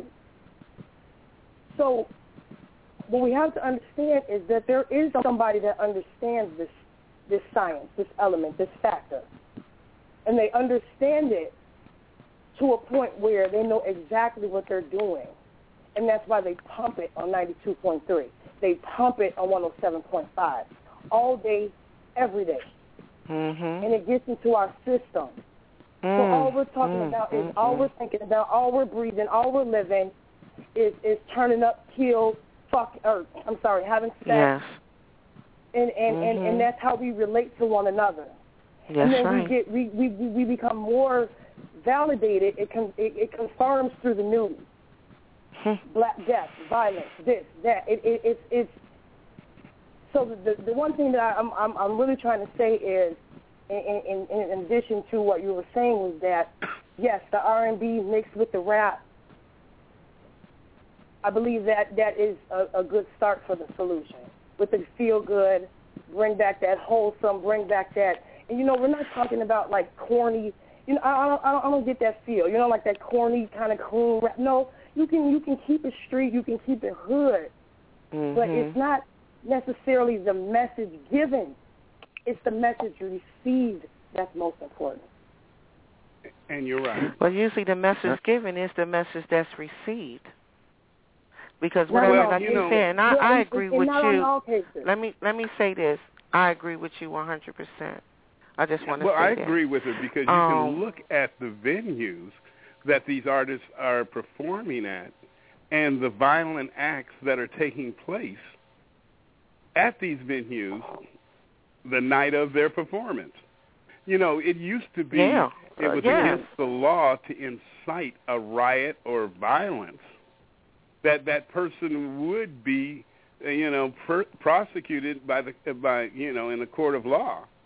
So what we have to understand is that there is somebody that understands this science, this element, this factor. And they understand it to a point where they know exactly what they're doing. And that's why they pump it on 92.3. They pump it on 107.5 all day, every day. And it gets into our system. So all we're talking about is all we're thinking about, all we're breathing, all we're living is turning up, kill, having sex. Yes. And that's how we relate to one another. Yes, and then we become more validated. It confirms through the news. Black death, violence, this, that. It's so the one thing that I'm really trying to say is, in addition to what you were saying, was that yes, the R&B mixed with the rap. I believe that is a good start for the solution. With the feel good, bring back that wholesome, bring back that. And we're not talking about like corny. I don't get that feel. Like that corny kind of cool rap. No, you can keep it street, you can keep it hood, but it's not necessarily the message given. It's the message received that's most important. And you're right. Well, usually the message given is the message that's received. Because like you said, and I agree with you. Let me say this. I agree with you 100%. I just want to say that. Well, I agree with it because you can look at the venues that these artists are performing at and the violent acts that are taking place at these venues the night of their performance. It used to be it was against the law to incite a riot or violence. That person would be, prosecuted by in the court of law.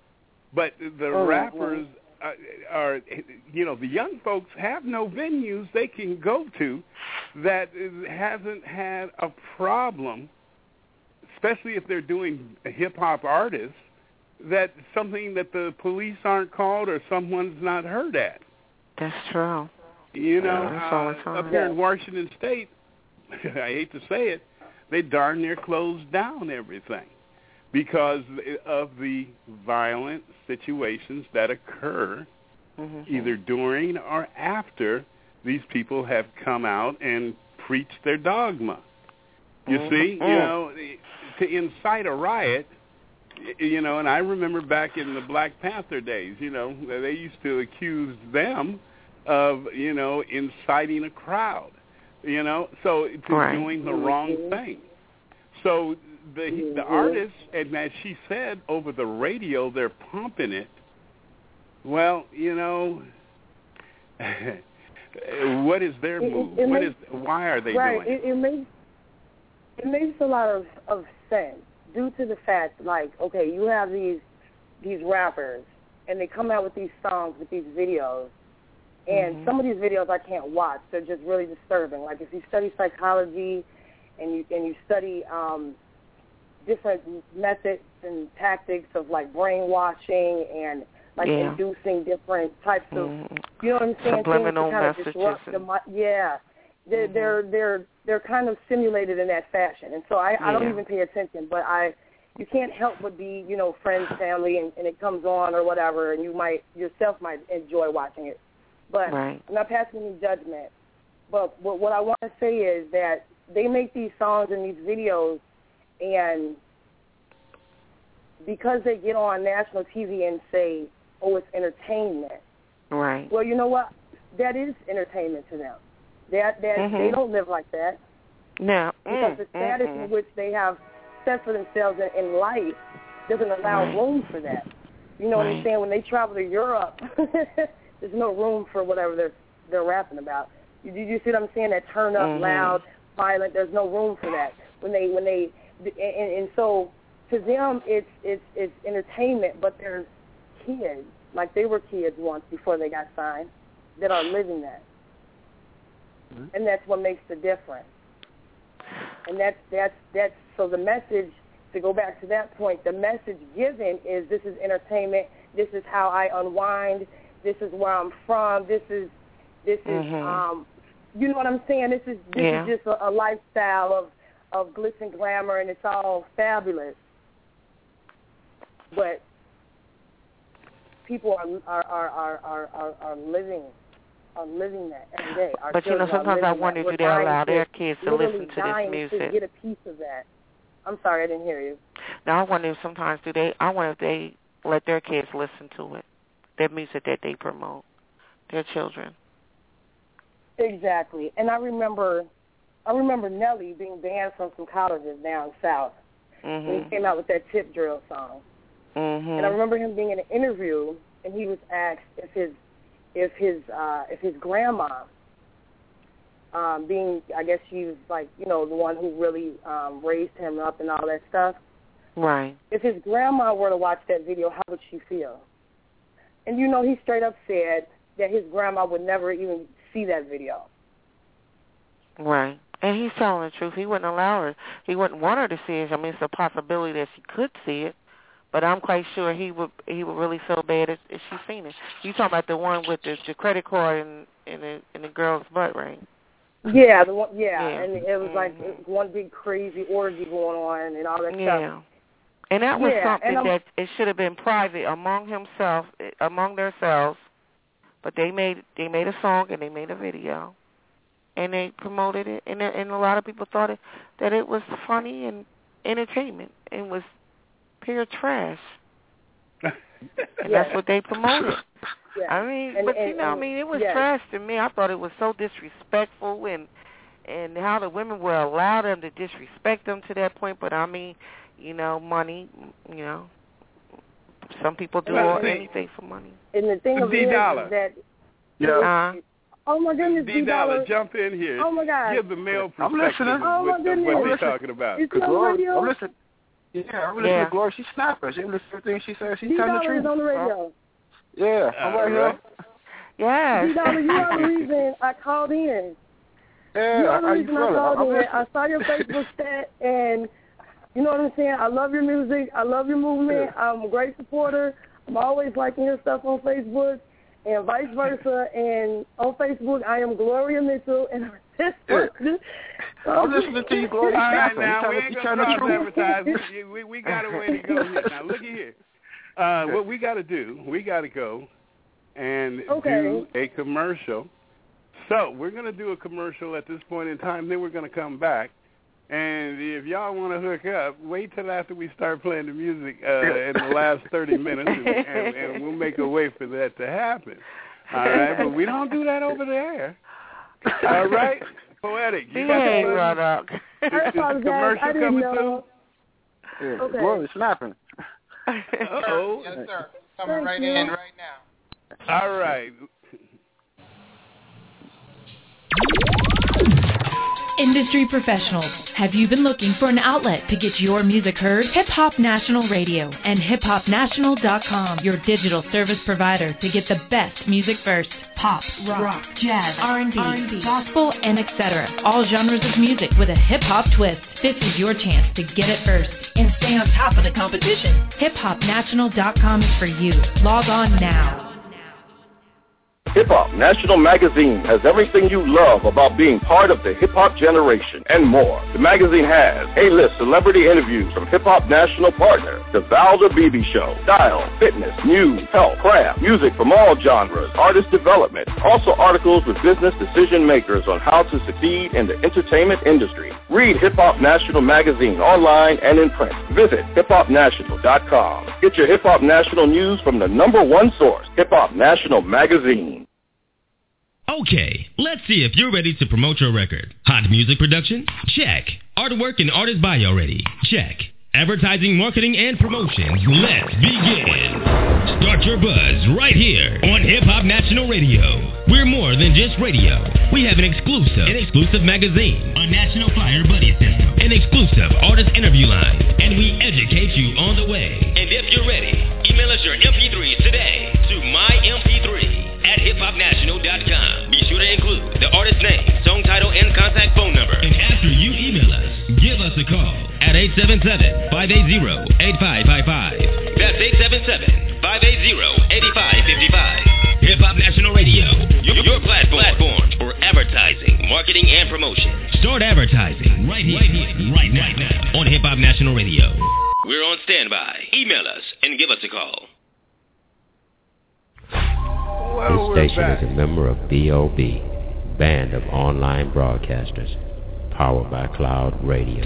But the rappers are, the young folks have no venues they can go to that hasn't had a problem, especially if they're doing hip-hop artists, that's something that the police aren't called or someone's not heard at. That's true. That's all the time. Up here in Washington State, I hate to say it, they darn near closed down everything because of the violent situations that occur either during or after these people have come out and preached their dogma. You see, to incite a riot, and I remember back in the Black Panther days, they used to accuse them of, inciting a crowd, so doing the wrong thing. So the artists, and as she said, over the radio, they're pumping it. Well, what is their move? Why are they doing it? It makes a lot of sense due to the fact, like, okay, you have these rappers, and they come out with these songs, with these videos, and some of these videos I can't watch. They're just really disturbing. Like, if you study psychology and you study different methods and tactics of, like, brainwashing and, like, inducing different types of, you know what I'm saying? Subliminal things to kind of disrupt they're kind of simulated in that fashion. And so I don't even pay attention, but you can't help but be, friends, family, and it comes on or whatever, and you yourself might enjoy watching it. But I'm not passing any judgment. But what I want to say is that they make these songs and these videos, and because they get on national TV and say, oh, it's entertainment. Right. Well, you know what? That is entertainment to them. They don't live like that. No. Because the status in which they have set for themselves in life doesn't allow room for that. You know what I'm saying? When they travel to Europe, there's no room for whatever they're rapping about. You see what I'm saying? That turn up, loud, violent. There's no room for that. And so to them, it's entertainment. But there's kids, like they were kids once before they got signed, that are living that. And that's what makes the difference. And that's so the message, to go back to that point, the message given is, this is entertainment, this is how I unwind, this is where I'm from, this is you know what I'm saying? This is just a lifestyle of glitz and glamour, and it's all fabulous. But people are living that every day. But sometimes I wonder, do they allow their kids to listen to this music? To get a piece of that. I'm sorry, I didn't hear you. Now I wonder if sometimes if they let their kids listen to it, that music that they promote, their children. Exactly. And I remember Nelly being banned from some colleges down south when he came out with that Tip Drill song. And I remember him being in an interview, and he was asked if his grandma, being, I guess she was like, the one who really raised him up and all that stuff. Right. If his grandma were to watch that video, how would she feel? And he straight up said that his grandma would never even see that video. Right. And he's telling the truth. He wouldn't allow her. He wouldn't want her to see it. I mean, it's a possibility that she could see it, but I'm quite sure he would really feel bad if she seen it. You talking about the one with the credit card in the girl's butt, right? Yeah, the one. Yeah, and it was like one big crazy orgy going on and all that stuff. Yeah, and that was something that it should have been private among themselves. But they made a song and they made a video, and they promoted it, and a lot of people thought that it was funny and entertainment. It was pure trash, and that's what they promoted. Yeah. I mean, it was trash to me. I thought it was so disrespectful, and how the women were allowed them to disrespect them to that point. But I mean, money, some people do anything for money. And the thing of it is that oh my goodness, D-Dollar, jump in here. Oh my God, give the male perspective. I'm listening. Oh my goodness, what we're talking about. It's no radio. I'm listening. Yeah, I really listen to Gloria. She's snapping. She listen to everything she says. She's telling the truth. on the radio. Yeah, I'm right here. Yes. D-Dollar, you are the reason I called in. Yeah, you are the how you reason I feeling? called in. I saw your Facebook stat, and you know what I'm saying? I love your music. I love your movement. I'm a great supporter. I'm always liking your stuff on Facebook and vice versa. And on Facebook, I am Gloria Mitchell, and her sister. I'm listening to you, Gloria. All right, now, we ain't going to cross-advertise. We got a way to go here. Now, look here. What we got to do, we got to go and do a commercial. So we're going to do a commercial at this point in time. Then we're going to come back. And if y'all want to hook up, wait till after we start playing the music in the last 30 minutes, and we'll make a way for that to happen. All right? But we don't do that over there. All right? Poetic. You got the commercial coming too? Yeah, Gloria snapping. Uh-oh. Yes, sir. Coming right in right now. All right. Industry professionals, have you been looking for an outlet to get your music heard? Hip Hop National Radio and hiphopnational.com, your digital service provider to get the best music first. Pop, rock, jazz, R&B, gospel, and etc. All genres of music with a hip-hop twist. This is your chance to get it first and stay on top of the competition. hiphopnational.com is for you. Log on now. Hip Hop National Magazine has everything you love about being part of the hip-hop generation and more. The magazine has A-list celebrity interviews from Hip Hop National partner, The Val Beebe Show, style, fitness, news, health, craft, music from all genres, artist development, also articles with business decision makers on how to succeed in the entertainment industry. Read Hip Hop National Magazine online and in print. Visit hiphopnational.com. Get your Hip Hop National news from the #1 source, Hip Hop National Magazine. Okay, let's see if you're ready to promote your record. Hot music production? Check. Artwork and artist bio ready? Check. Advertising, marketing, and promotions? Let's begin. Start your buzz right here on Hip Hop National Radio. We're more than just radio. We have an exclusive magazine, a national flyer buddy system, an exclusive artist interview line, and we educate you on the way. And if you're ready, email us your MP3s today to myMP3@hiphopnational.com. Be sure to include the artist name, song title, and contact phone number. And after you email us, give us a call at 877-580-8555. That's 877-580-8555. Hip Hop National Radio, your platform for advertising, marketing, and promotion. Start advertising right here, right now on Hip Hop National Radio. We're on standby. Email us and give us a call. Well, this station is a member of BOB, Band of Online Broadcasters, powered by Cloud Radio.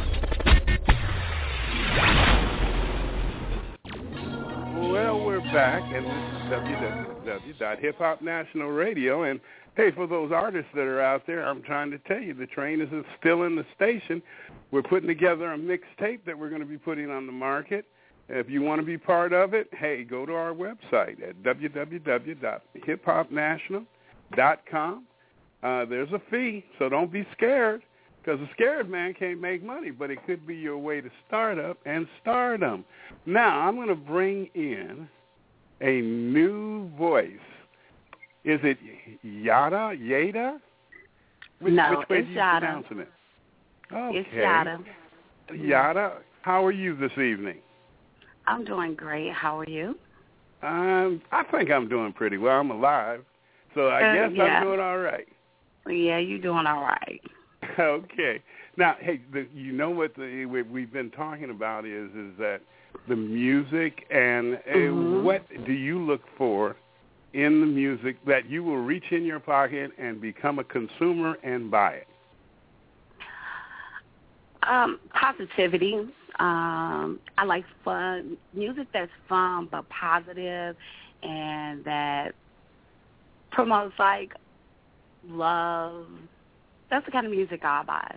Well, we're back, and this is www.hiphopnationalradio. And hey, for those artists that are out there, I'm trying to tell you, the train is still in the station. We're putting together a mixtape that we're going to be putting on the market. If you want to be part of it, hey, go to our website at www.hiphopnational.com. There's a fee, so don't be scared, because a scared man can't make money, but it could be your way to start up and stardom. Now, I'm going to bring in a new voice. Is it Yada? Which way it's are you Yada. pronouncing it? Okay. It's Yada. Yada, how are you this evening? I'm doing great. How are you? I think I'm doing pretty well. I'm alive, so I guess I'm doing all right. Yeah, you're doing all right. Okay. Now, hey, you know what we've been talking about is that the music and what do you look for in the music that you will reach in your pocket and become a consumer and buy it? Positivity. I like fun music that's fun but positive, and that promotes like love. That's the kind of music I buy.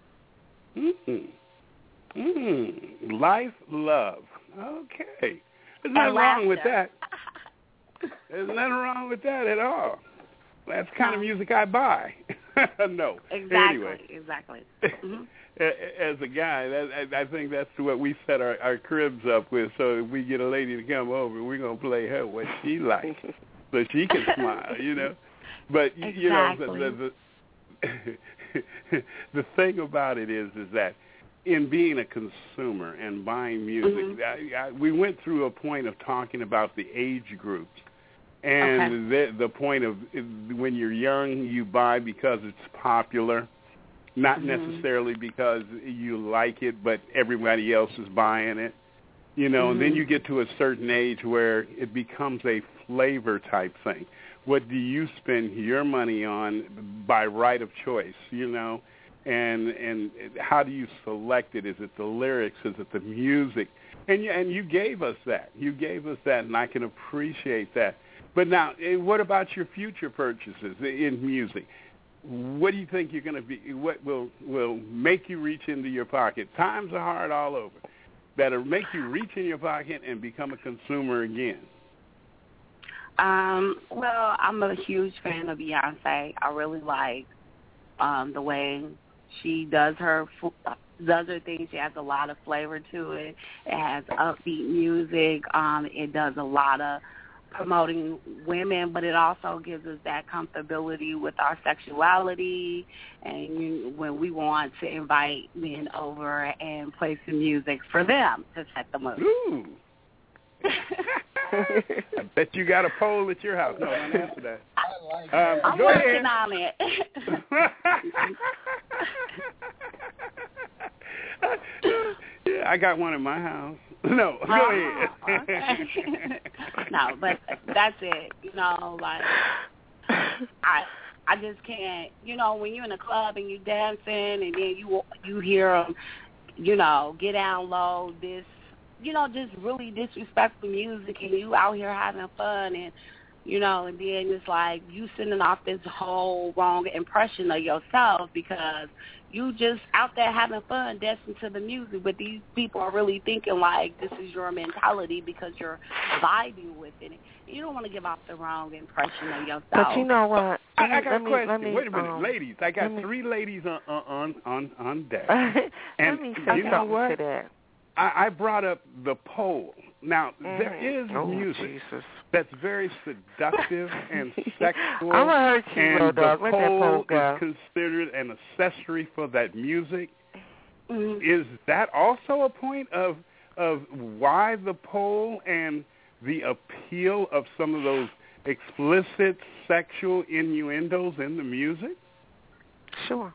Life, love. Okay. There's nothing wrong with that. There's nothing wrong with that at all. That's the kind of music I buy. No. Exactly. Anyway. Exactly. as a guy, I think that's what we set our cribs up with. So if we get a lady to come over, we're gonna play her what she likes, so she can smile, you know. But exactly. you know, the thing about it is that in being a consumer and buying music, we went through a point of talking about the age groups. And the point of when you're young, you buy because it's popular, not necessarily because you like it, but everybody else is buying it. You know, and then you get to a certain age where it becomes a flavor type thing. What do you spend your money on by right of choice, you know? And how do you select it? Is it the lyrics? Is it the music? And you gave us that. You gave us that, and I can appreciate that. But now, what about your future purchases in music? What do you think you're going to be? What will make you reach into your pocket? Times are hard all over. That'll make you reach in your pocket and become a consumer again. Well, I'm a huge fan of Beyonce. I really like the way she does her thing. She has a lot of flavor to it. It has upbeat music. It does a lot of promoting women, but it also gives us that comfortability with our sexuality, and when we want to invite men over and play some music for them to set the mood. Ooh. I bet you got a poll at your house. No, don't answer that. I like I'm go working ahead. on it. Yeah, I got one in my house. No, go ahead. Okay. No, but that's it. You know, like I just can't. You know, when you're in a club and you're dancing, and then you hear them, you know, get down low, this, you know, just really disrespectful music, and you out here having fun, and you know, and then it's like you sending off this whole wrong impression of yourself because you just out there having fun, dancing to the music, but these people are really thinking like this is your mentality because you're vibing with it. You don't want to give off the wrong impression of yourself. But you know what? I got a question. Wait a minute, um, ladies. I got three ladies on deck. Let me say something to that. I brought up the poll. Now, there is music that's very seductive and sexual, I'm gonna hurt you, and dog. the Let that poll poll go. is considered an accessory for that music. Is that also a point of why the poll and the appeal of some of those explicit sexual innuendos in the music? Sure.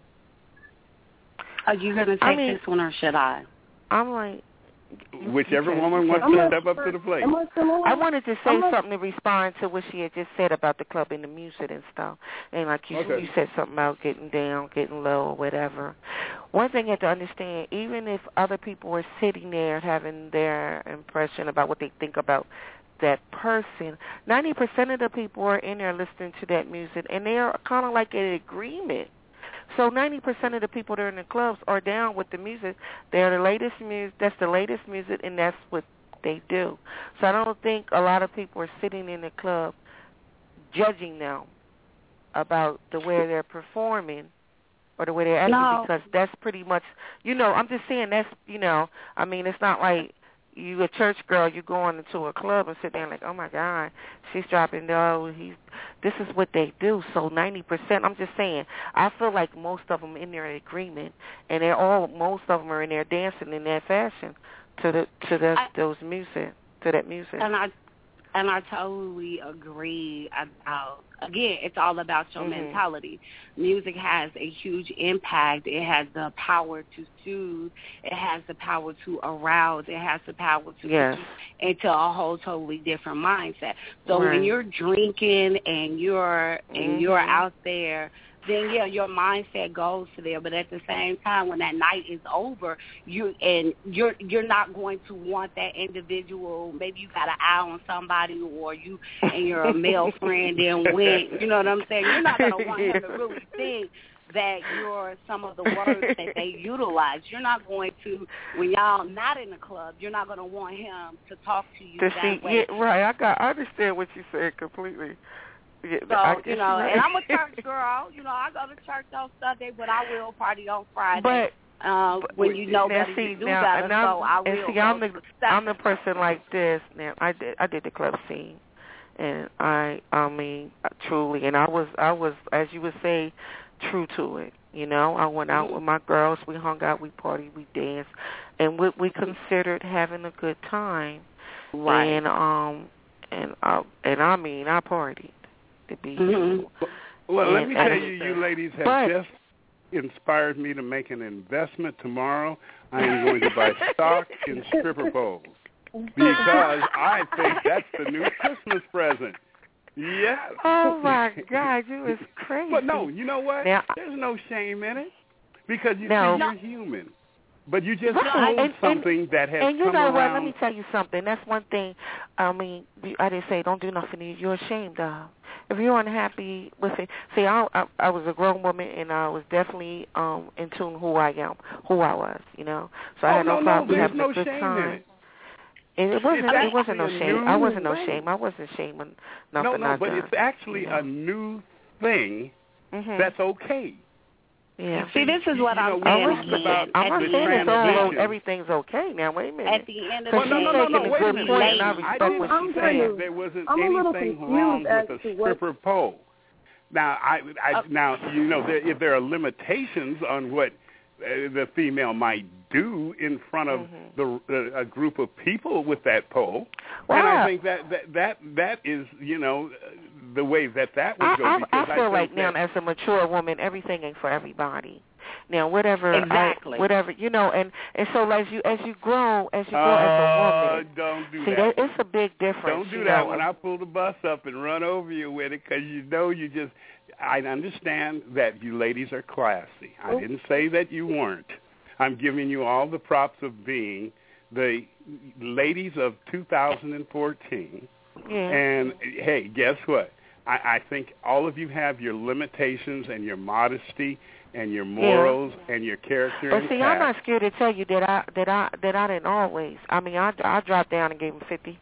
Are you going to take this one or should I? I'm like, whichever woman wants to step up to the plate. I wanted to say something to respond to what she had just said about the club and the music and stuff. And like you said something about getting down, getting low, or whatever. One thing you have to understand, even if other people are sitting there having their impression about what they think about that person, 90% of the people are in there listening to that music, and they're kind of like in agreement. So 90% of the people that are in the clubs are down with the music. They're the latest music. That's the latest music, and that's what they do. So I don't think a lot of people are sitting in the club judging them about the way they're performing or the way they're acting, because that's pretty much, you know, I'm just saying that's, you know, I mean, it's not like you a church girl, you going into a club and sit there like, oh, my God, she's dropping low. This is what they do. So 90%, I'm just saying, I feel like most of them in their agreement, and most of them are in there dancing in that fashion to that music. And I totally agree about, again, it's all about your mentality. Music has a huge impact. It has the power to soothe. It has the power to arouse. It has the power to put you into a whole totally different mindset. So when you're drinking and you're out there, then your mindset goes to there. But at the same time, when that night is over, you're not going to want that individual. Maybe you got an eye on somebody, or you and you're a male friend and went. You know what I'm saying? You're not going to want him to really think that you're some of the words that they utilize. You're not going to, when y'all not in the club, you're not going to want him to talk to you that way. Yeah, right. I understand what you said completely. Yeah, so, you know, and I'm a church girl. You know, I go to church on Sunday, but I will party on Friday. when you know better, you do better. So I will. I'm the person like this. Now I did the club scene, and I mean truly, and I was as you would say, true to it. You know, I went out with my girls. We hung out, we partied, we danced, and we considered having a good time. Right. And I mean, I partied to be. Well, let me tell you, you ladies have just inspired me to make an investment tomorrow. I am going to buy stock in stripper poles because I think that's the new Christmas present. Yes. Oh, my God, you is crazy. But no, you know what? Now, there's no shame in it because see, you're human. But you just told something that has and you come know around. What? Let me tell you something. That's one thing. I mean, I didn't say don't do nothing you're ashamed of. If you're unhappy with it, see, I was a grown woman and I was definitely in tune who I was, you know. So I had no problem having a good time. And it wasn't no shame. I wasn't no shame. I wasn't shaming nothing. No, but it's actually a new thing that's okay. Yeah. See, this is what I'm saying. I'm not saying everything's okay. Now, wait a minute. At the end of the day, no, wait a minute. I didn't say there wasn't anything wrong with a stripper pole. Now, now you know, if there are limitations on what the female might do in front of a group of people with that pole, and I think that is, you know, the way that would go. I feel like now, as a mature woman, everything ain't for everybody. Now, whatever, you know, and so as you grow as a woman, don't do see, that. It's a big difference. Don't do that when I pull the bus up and run over you with it, because you know you just. I understand that you ladies are classy. I didn't say that you weren't. I'm giving you all the props of being the ladies of 2014. Yeah. And, hey, guess what? I think all of you have your limitations and your modesty and your morals and your character. But see, I'm not scared to tell you that I didn't always. I mean, I dropped down and gave him 50.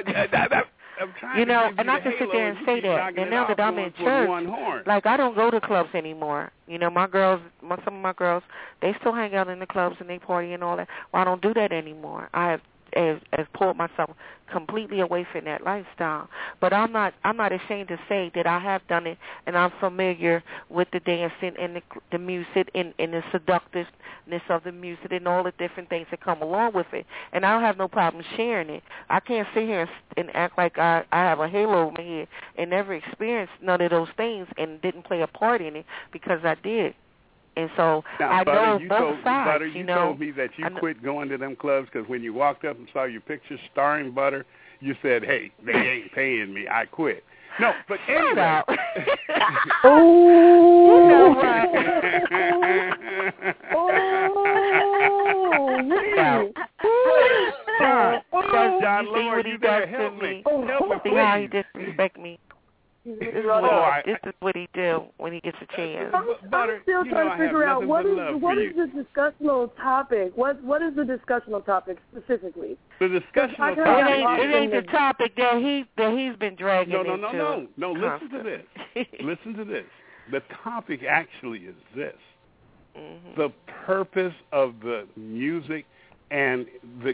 You know, and I can sit there and say that. And now that I'm in church, like I don't go to clubs anymore. You know, some of my girls, they still hang out in the clubs and they party and all that. Well, I don't do that anymore. I have pulled myself completely away from that lifestyle. But I'm not ashamed to say that I have done it, and I'm familiar with the dancing and the music and the seductiveness of the music and all the different things that come along with it. And I don't have no problem sharing it. I can't sit here and act like I have a halo over my head and never experienced none of those things and didn't play a part in it, because I did. And so now, I know both sides. Butter, you told me that you quit going to them clubs because when you walked up and saw your picture starring Butter, you said, "Hey, they ain't paying me. I quit." No, but anyway. Oh, you know what? John Lord, you better help me. Help me, see how he disrespect me. This is what he do when he gets a chance. I'm still trying to figure out what is the discussional topic. What is the discussional topic specifically? The discussional topic. It ain't the topic that he's been dragging into. No. Listen to this. Listen to this. The topic actually is this: the purpose of the music and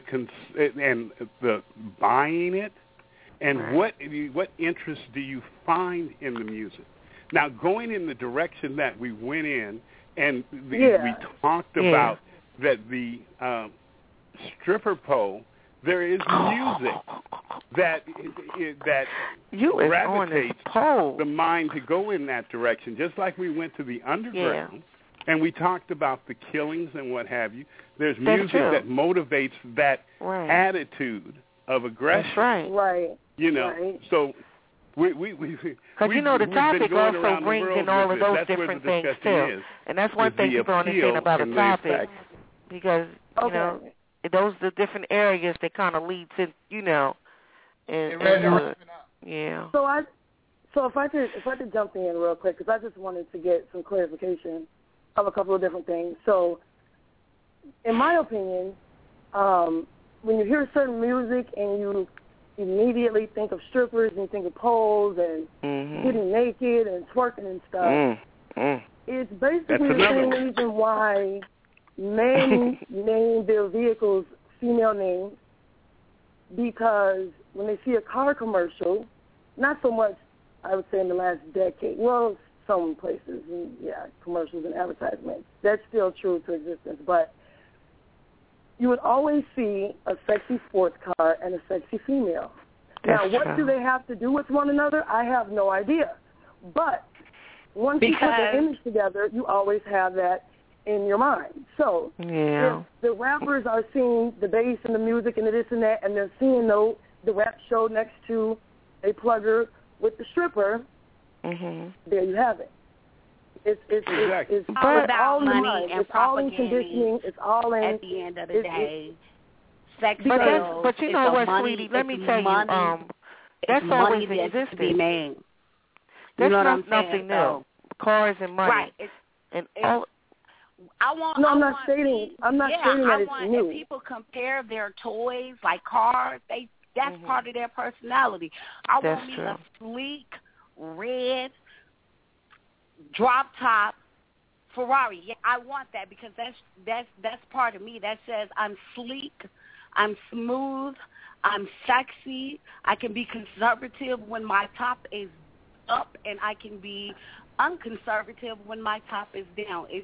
the buying it. And what interest do you find in the music? Now, going in the direction that we went in, and we talked about that the stripper pole, there is music that gravitates the mind to go in that direction, just like we went to the underground, and we talked about the killings and what have you. There's music that motivates that attitude of aggression. That's right. You know, so we because you know the topic also brings in all of those different things too, and that's one thing people understand about a topic, because you know those are the different areas that kind of lead to, you know, and yeah. So if I could jump in real quick, because I just wanted to get some clarification of a couple of different things. So, in my opinion, when you hear certain music and you immediately think of strippers and you think of poles and getting naked and twerking and stuff, it's basically the same reason why men name their vehicles female names because when they see a car commercial, not so much, I would say, in the last decade. Well, some places, and commercials and advertisements. That's still true to existence. But you would always see a sexy sports car and a sexy female. Now, what do they have to do with one another? I have no idea. But once you put the image together, you always have that in your mind. So if the rappers are seeing the bass and the music and the this and that, and they're seeing the rap show next to a plugger with the stripper, there you have it. It's all about money and it's all in conditioning. It's all in. At the end of the day, sex but you know what, sweetie? Let me tell you, that's always existed. That's not nothing new. Cars and money. Right. I'm not stating that it's new. If people compare their toys like cars, that's part of their personality. I want me a sleek, red, drop top Ferrari. Yeah, I want that because that's part of me. That says I'm sleek, I'm smooth, I'm sexy. I can be conservative when my top is up, and I can be unconservative when my top is down. It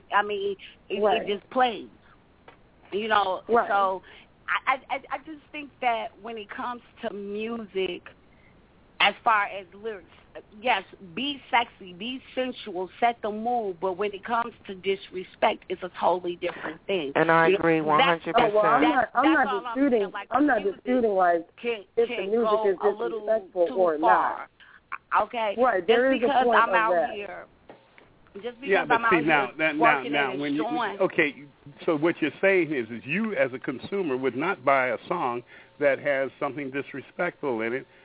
just plays, you know. Right. So I just think that when it comes to music, as far as lyrics, yes, be sexy, be sensual, set the mood, but when it comes to disrespect, it's a totally different thing. And I agree 100%. I'm not disputing. I'm not disputing like if the music is disrespectful or not. Okay. Right. Just because I'm out here. Just because I'm out here now, when you so what you're saying is you as a consumer would not buy a song that has something disrespectful in it.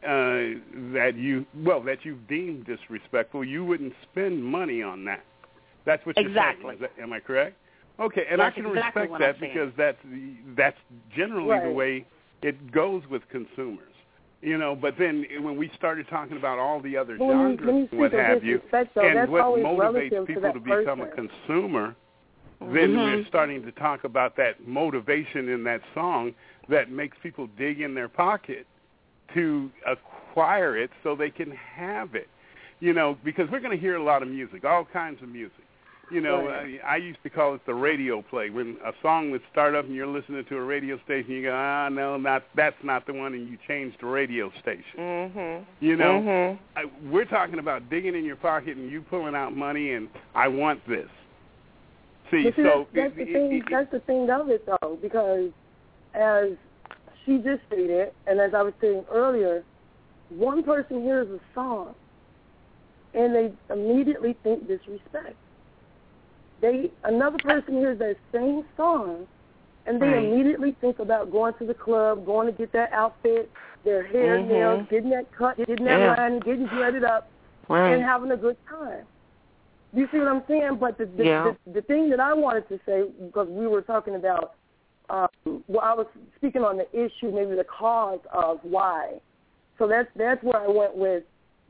That you've deemed disrespectful. You wouldn't spend money on that. That's what you're saying. Am I correct? Okay, and that's I can respect that because that's generally the way it goes with consumers. You know, but then when we started talking about all the other genres and what have you, and what motivates people to become a consumer, then we're starting to talk about that motivation in that song that makes people dig in their pocket to acquire it so they can have it, you know, because we're going to hear a lot of music, all kinds of music. You know, I used to call it the radio play. When a song would start up and you're listening to a radio station, you go, no, that's not the one, and you change the radio station. You know, we're talking about digging in your pocket and you pulling out money and I want this. See, so that's the thing of it, though, because as she just stated, and as I was saying earlier, one person hears a song and they immediately think disrespect. Another person hears that same song and they immediately think about going to the club, going to get that outfit, their hair, nails, getting that cut, getting that line, getting dreaded up, and having a good time. You see what I'm saying? But the thing that I wanted to say, because we were talking about, I was speaking on the issue, maybe the cause of why. So that's where I went with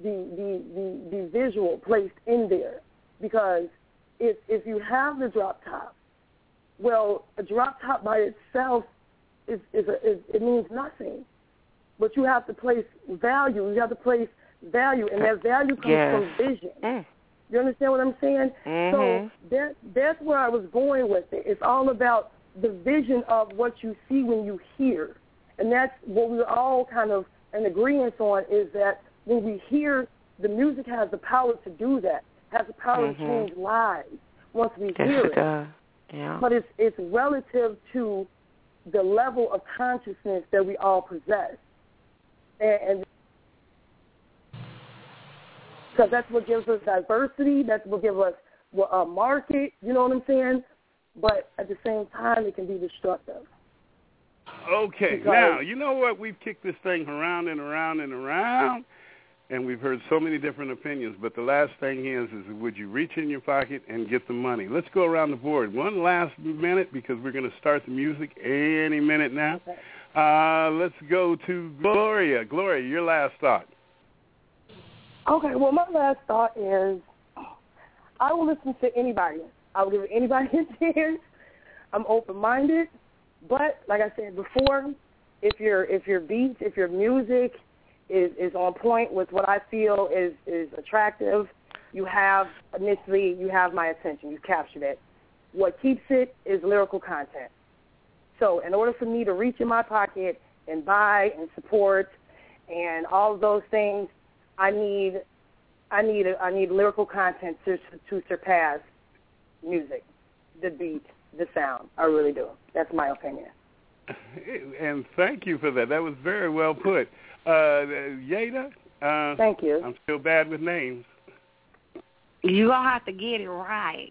the visual placed in there, because if you have the drop top, well, a drop top by itself it means nothing, but you have to place value. You have to place value, and that value comes from vision. You understand what I'm saying? So that's where I was going with it. It's all about the vision of what you see when you hear. And that's what we're all kind of in agreement on, is that when we hear, the music has the power to do that, has the power to change lives once we hear it. But it's relative to the level of consciousness that we all possess. And because that's what gives us diversity, that's what gives us a market, you know what I'm saying? But at the same time, it can be destructive. Okay, now, you know what? We've kicked this thing around and around and around, and we've heard so many different opinions, but the last thing is would you reach in your pocket and get the money? Let's go around the board. One last minute, because we're going to start the music any minute now. Let's go to Gloria. Gloria, your last thought. Okay, well, my last thought is I will listen to anybody. I will give anybody a chance. I'm open-minded, but like I said before, if your beats, if your music is on point with what I feel is attractive, you have my attention. You've captured it. What keeps it is lyrical content. So in order for me to reach in my pocket and buy and support and all of those things, I need lyrical content to surpass music, the beat, the sound. I really do. That's my opinion. And thank you for that. That was very well put. Yada? Thank you. I'm still bad with names. You're going to have to get it right.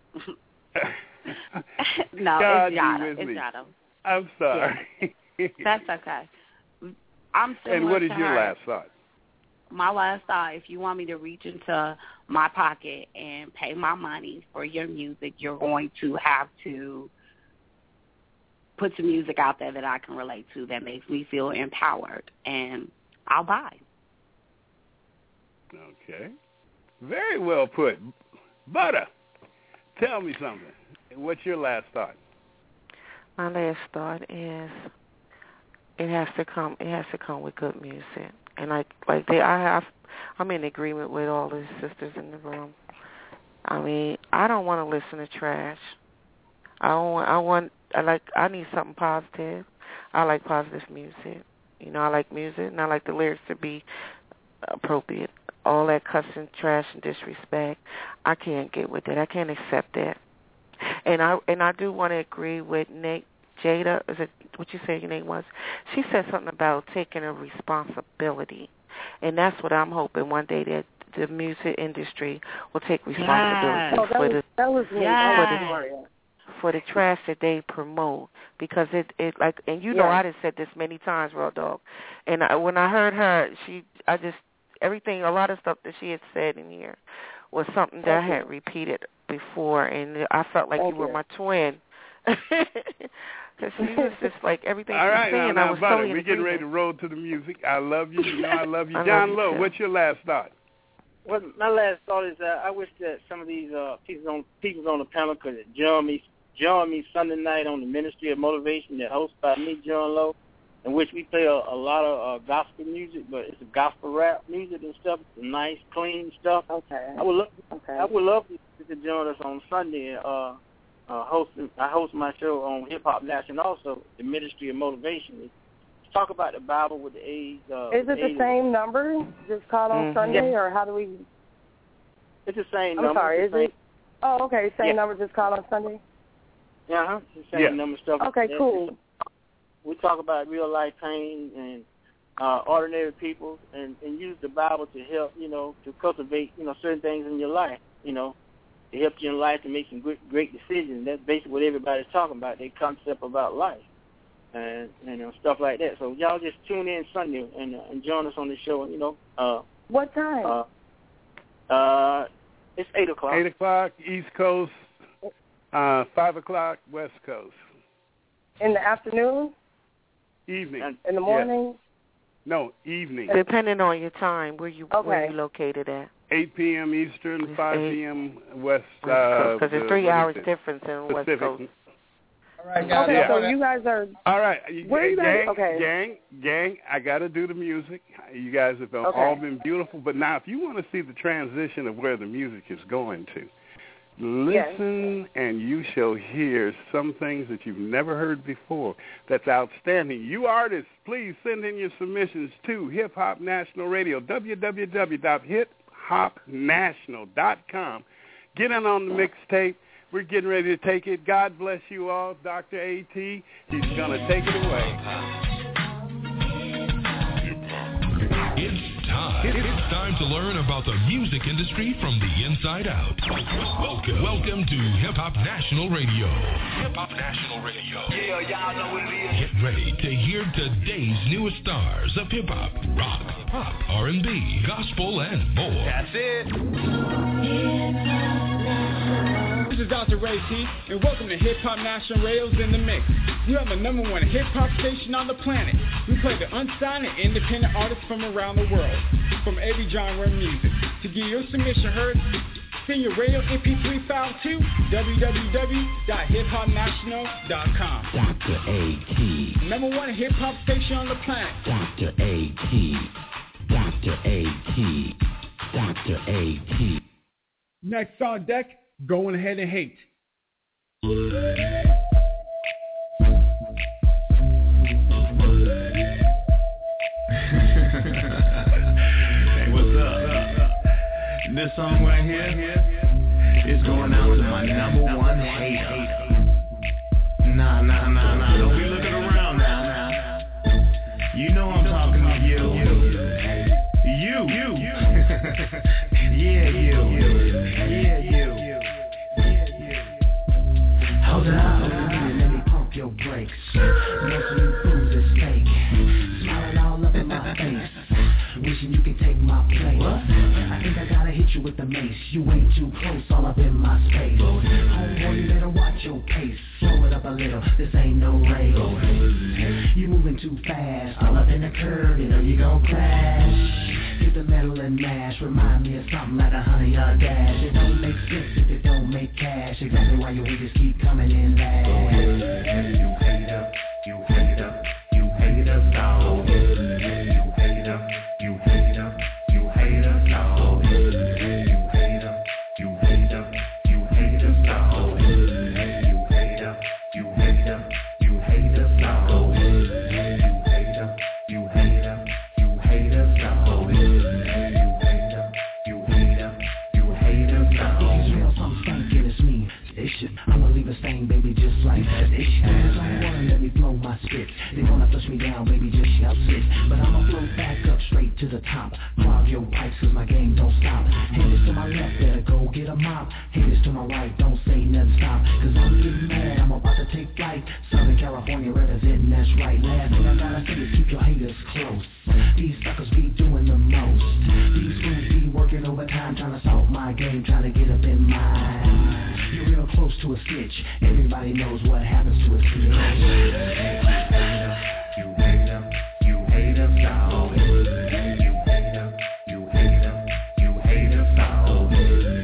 No, God, it's Yada. It's me. Yada. I'm sorry. Yeah. That's okay. I'm and what is your last thought? My last thought, if you want me to reach into my pocket and pay my money for your music, you're going to have to put some music out there that I can relate to that makes me feel empowered, and I'll buy. Okay. Very well put. Butter, tell me something. What's your last thought? My last thought is it has to come with good music. And I'm in agreement with all the sisters in the room. I mean, I don't want to listen to trash. I need something positive. I like positive music. You know, I like music and I like the lyrics to be appropriate. All that cussing, trash, and disrespect, I can't get with it. I can't accept that. And I do want to agree with Nick. Jada, is it what you said your name was? She said something about taking a responsibility. And that's what I'm hoping one day that the music industry will take responsibility for the trash that they promote, because it and you know I done said this many times, Raw Dog, and when I heard her, everything, a lot of stuff that she had said in here was something that I had repeated before, and I felt like you were my twin. Because she was just like everything she was saying. Now, I was Butter, so we're getting ready to roll to the music. I love you. You know I love you. John Lowe, what's your last thought? Well, my last thought is I wish that some of these people on the panel could join me Sunday night on the Ministry of Motivation that hosted by me, John Lowe, in which we play a lot of gospel music, but it's a gospel rap music and stuff. It's nice, clean stuff. Okay. I would love to join us on Sunday. I host my show on Hip Hop National, also the Ministry of Motivation. Talk about the Bible with the A's. Is it the same number? Just call on Sunday, or how do we? It's the same number. I'm sorry, is it? Oh, okay, same number. Just call on Sunday. Yeah, it's the same number stuff. Okay, cool. We talk about real life pain and ordinary people, and use the Bible to help, to cultivate, certain things in your life, to help you in life to make some great decisions. That's basically what everybody's talking about, their concept about life and stuff like that. So y'all just tune in Sunday and join us on the show. What time? It's 8 o'clock. 8 o'clock East Coast, 5 o'clock West Coast. In the afternoon? Evening. In the morning? Yes. No, evening. Depending on your time, where you located at. 8 p.m. Eastern, 5 p.m. West. Because there's 3 hours difference in West Coast. All right, guys. Okay, so you guys are... All right. Where are you guys? Gang, I got to do the music. You guys have all been beautiful. But now, if you want to see the transition of where the music is going to, listen and you shall hear some things that you've never heard before. That's outstanding. You artists, please send in your submissions to Hip Hop National Radio, www.hiphopnational.com. Get in on the mixtape. We're getting ready to take it. God bless you all. Dr. A.T., he's going to take it away. It's time to learn about the music industry from the inside out. Welcome to Hip Hop National Radio. Hip Hop National Radio. Yeah, y'all know what it is. Get ready to hear today's newest stars of hip hop, rock, pop, R&B, gospel, and more. That's it. This is Dr. Ray T, and welcome to Hip Hop National Radio's In the Mix. You have the #1 hip hop station on the planet. We play the unsigned and independent artists from around the world, from every genre of music. To get your submission heard, send your radio MP3 file to www.hiphopnational.com. Dr. A.T. Number one hip-hop station on the planet. Dr. A.T. Dr. A.T. Dr. A.T. Next on deck, Going Ahead and Hate. This song right here is going out to my number one hater. Nah, don't be looking around now. You know I'm talking to you. You. Yeah, you. Hold it up, let me pump your brakes. Most of you fools is fake. Smiling all up in my face. Wishing you can take my place. I think I gotta hit you with the mace. You ain't too close, all up in my space. Homeboy, you better watch your pace. Slow it up a little, this ain't no race. You moving too fast, all up in the curve, you know you gon' crash. Hit the metal and mash, remind me of something like a honey-yard dash. It don't make sense if it don't make cash. Exactly why your haters keep coming in last. You hater, dog. You hater, dog. I'ma leave a stain, baby, just like that. They don't wanna let me blow my spit. They wanna flush me down, baby, just shout sit. But I'ma float back up straight to the top. Clog your pipes, cause my game don't stop. Haters to my left, better go get a mop. Haters to my right, don't say nothing, stop. Cause I'm getting mad, I'm about to take flight. Southern California representing, that's right. Last thing I gotta say is keep your haters close. These suckers be doing the most. These fools be working overtime, trying to solve my game, trying to get up in mine. You're real close to a stitch. Everybody knows what happens to a snitch. You hater, dog. You hater, dog.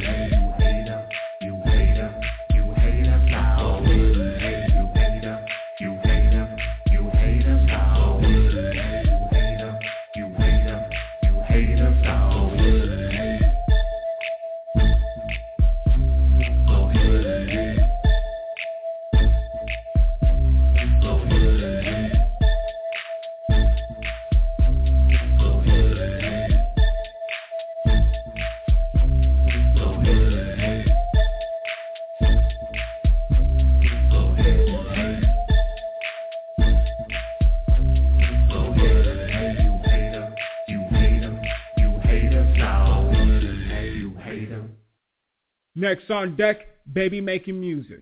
Next on deck, Baby Making Music.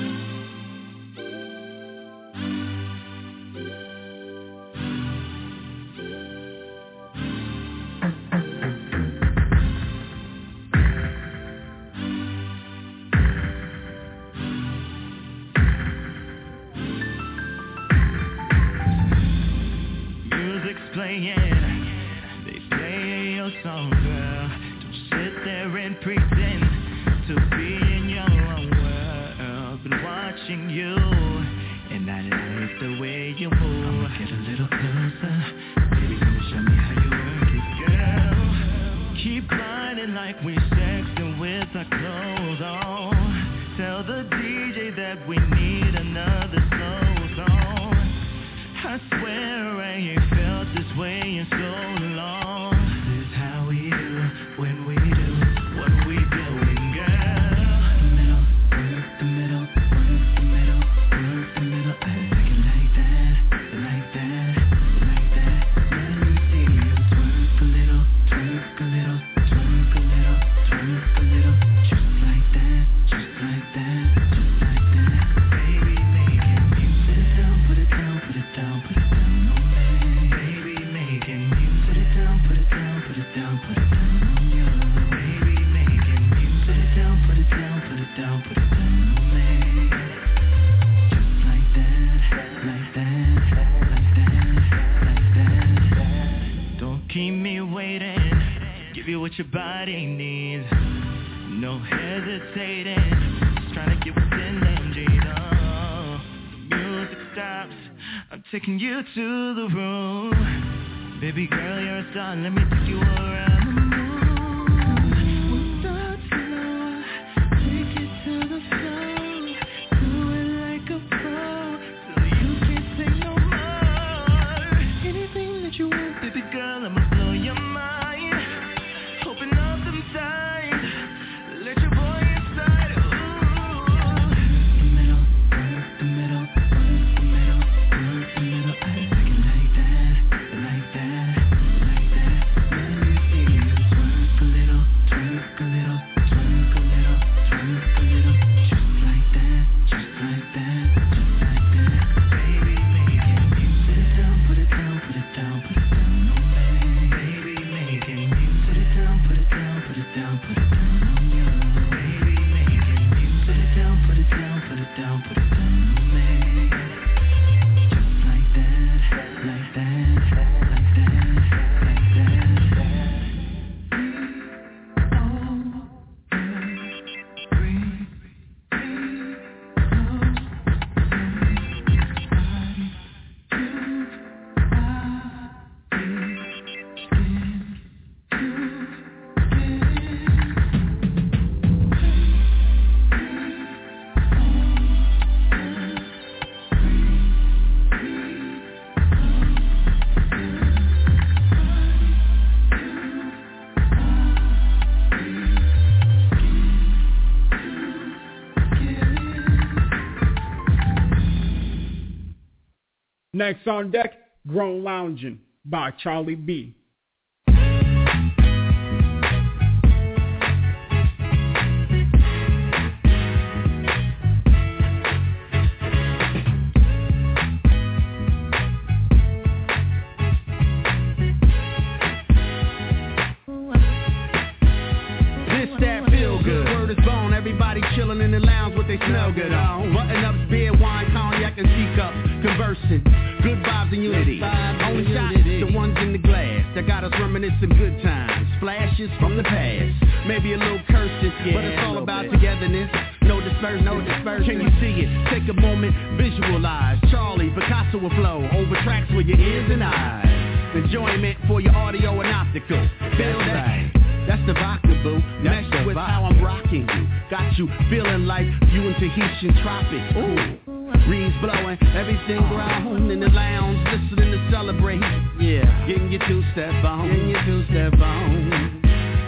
Music's playing, they play your song, girl. Don't sit there and pretend to be in your own world. Been watching you, and I like the way you move. I'ma get a little closer, baby, come show me how you work it, girl. Keep grinding like we sexing with our clothes on. Tell the DJ that we need another slow song. I swear I ain't felt this way in so long. This is how we do when we do what we doing, girl. Work the middle, work the middle, work the middle. I like it like that, like that, like that. Let me see you twerk a little, twerk a little, twerk a little, twerk a little. Just like that, just like that, just like that. Baby, making music. Put it down, put it down, put it down on me. Baby, making music. Put it down, put it down, put it down, put it down on you. Baby, making music. Put it down, put it down, put it down, put it down on me. Just like that, like that, like that, like that. Don't keep me waiting. Give you what your body needs. no hesitating, just trying to get within MG. The music stops, I'm taking you to the room. Baby girl, you're a star, let me take you around the moon. We'll start slow, take it to the floor, do it like a pro, till you can't take no more. Anything that you want, baby girl, I'ma blow your mind. Open up them sides, let your boy inside. Ooh. The middle, work the middle, work the middle, work the middle. I like it like that, like that, like that. Let me see you twerk a little, twerk a little, twerk a little, twerk a little. Just like that, just like that, just like that. Baby, make it music. Put it down, put it down, put it down, put it down on me. Baby, make it music. Put it down, put it down, put it down, put it down on you. Baby, make it music. Put it down, put it down, put it down, put it down on me. Just like that, like that, like that, like Next on deck, Grown Loungin' by Charlie B. Everybody chillin' in the lounge with they smell good on. Button ups, beer, wine, cognac, and teacups. Conversing, good vibes and unity. Only shots, the ones in the glass that got us reminiscing good times. Flashes from the past, maybe a little cursing, but it's all about togetherness. No dispersion, no dispersion. Can you see it? Take a moment, visualize. Charlie, Picasso will flow over tracks with your ears and eyes. Enjoyment for your audio and optical. Feel that? That's the vodka, boo. Mesh with how I'm rocking you. Got you feeling like you in Tahitian tropics. Ooh. Breeze blowing, everything ground in the lounge, listening to celebrate. Yeah, getting your two-step on. Getting your two-step on.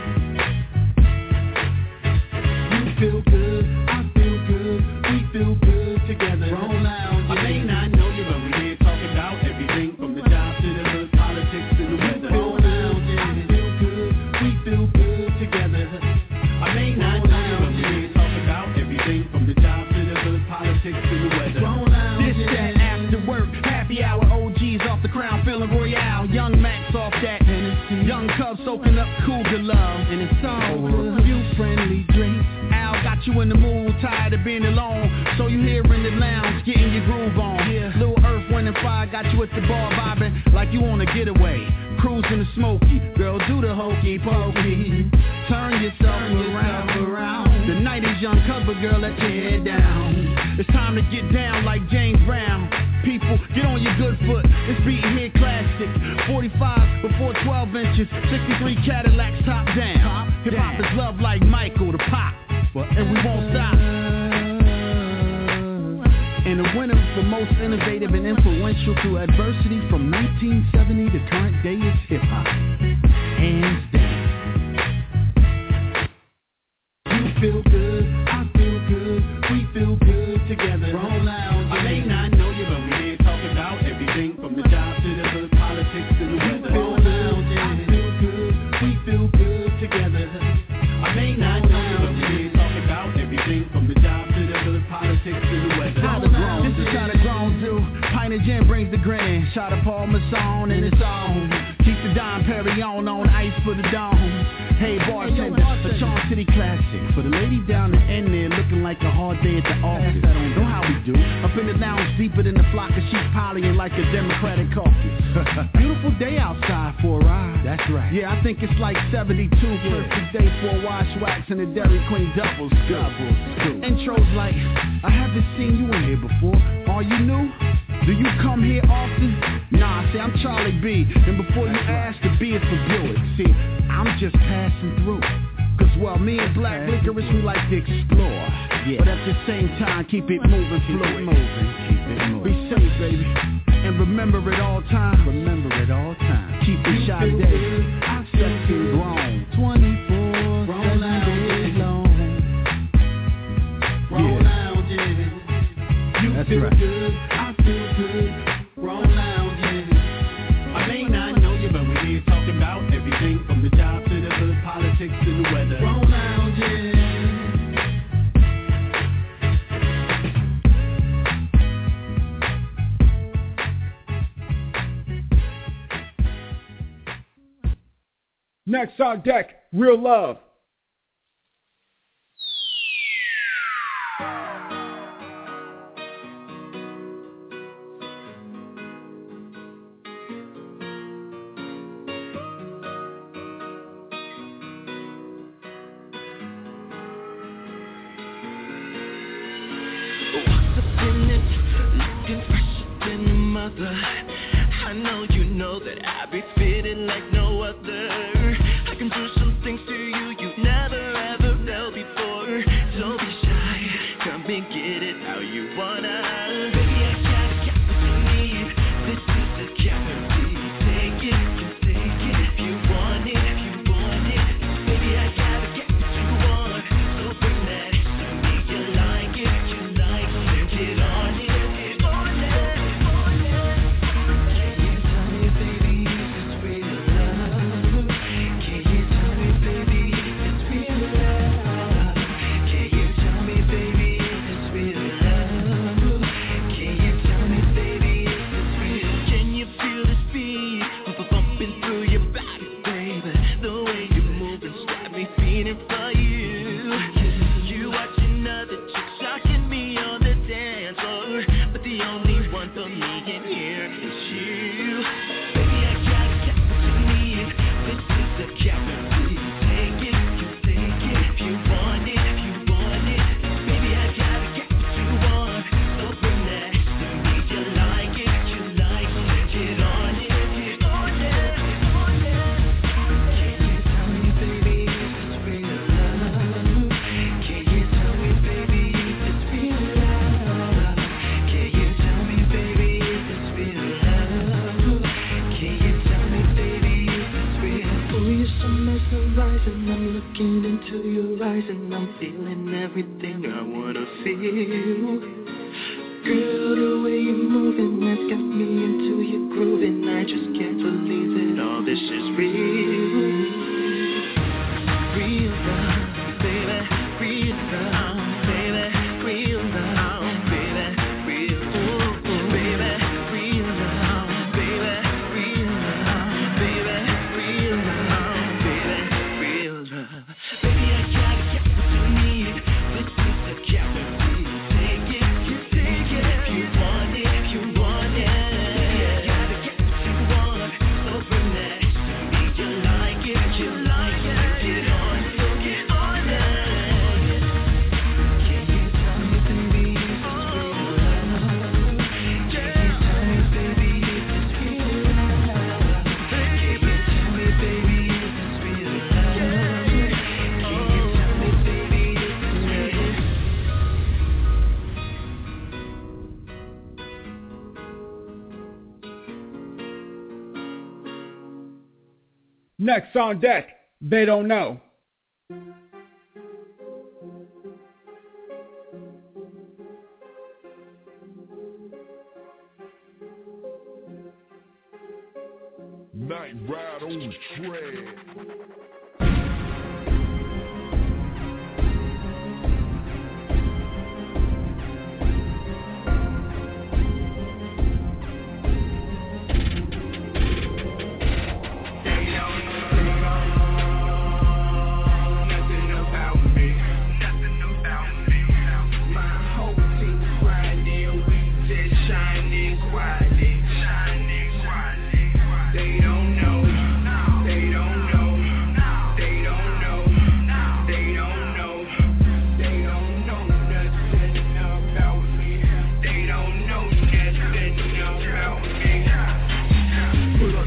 You feel good, I feel good, we feel good together. Roll lounge. I may not know you, but we here talking about everything from the job to the hood, politics to the weather. Roll lounge. I feel good, we feel good together. I may not know you, but we here talking about everything from the job to the hood, politics to the weather. Roll lounge. This that after work, happy hour, OGs off the crown, feeling royale. Young Max off that Hennessy. Young Cubs soaking up Cougar love, and it's all good. Few friendly drinks. Al got you in the mood, tired of being alone. So you here in the lounge, getting your groove on. Yeah. Little Earth, Wind and Fire got you at the bar vibing like you on a getaway. Cruising the Smoky, girl, do the hokey pokey. Turn yourself around. The night is young, cover girl, let your head down. It's time to get down like James Brown. People, get on your good foot. This beat here classic. 45 before 12 inches. 63 Cadillacs top down. Hip hop is love like Michael the Pop. And we won't stop. And the winner for most innovative and influential through adversity from 1970 to current day is hip hop. Hands down. You feel good, I feel good, we feel good together. Roll lounge. I may not know you, but we here talking about everything from the job to the hood, politics to the weather. Roll lounge. I feel good, we feel good together. I may not know you, but we here talking about everything from the job to the hood, politics to the weather. This is how the grown do. Pint of gin brings the grin. Shot of Paul Masson and it's on. Keep the Dom Perignon on ice for the dome. Hey bartender, a Charm City classic. For the lady down the end there looking like a hard day at the office. Know how we do. Up in the lounge deeper than the flock of sheep polying like a Democratic caucus. Beautiful day outside for a ride. That's right. Yeah, I think it's like 72. Perfect day for a wash wax and a Dairy Queen doubles. Intros like, I haven't seen you in here before. Are you new? Do you come here often? Nah, see, I'm Charlie B. And before you ask, the B is for Buick. See, I'm just passing through. Cause well, me and Black Licorice, we like to explore. But at the same time, keep it moving fluid. Be safe, baby. And remember at all times. Keep it shot day. Sexy grown. 24/7 long. You that's feel right. good, I feel good. Grown lounging. I may not know you, but we're here talking about everything from the job to the hood, politics to the weather. Grown lounging. Next on deck, Real Love. I know you know that I be feeling like no other. I can do some things to you you never ever felt before. Don't be shy, come and get it how you wanna. Baby, I gotta get what you need. This is the guarantee. Take it, you take it if you want it, if you want it. Baby, I gotta get what you want. So bring that to me. You like it, so get on it. Next on deck, They Don't Know. Night ride on the track. They don't know.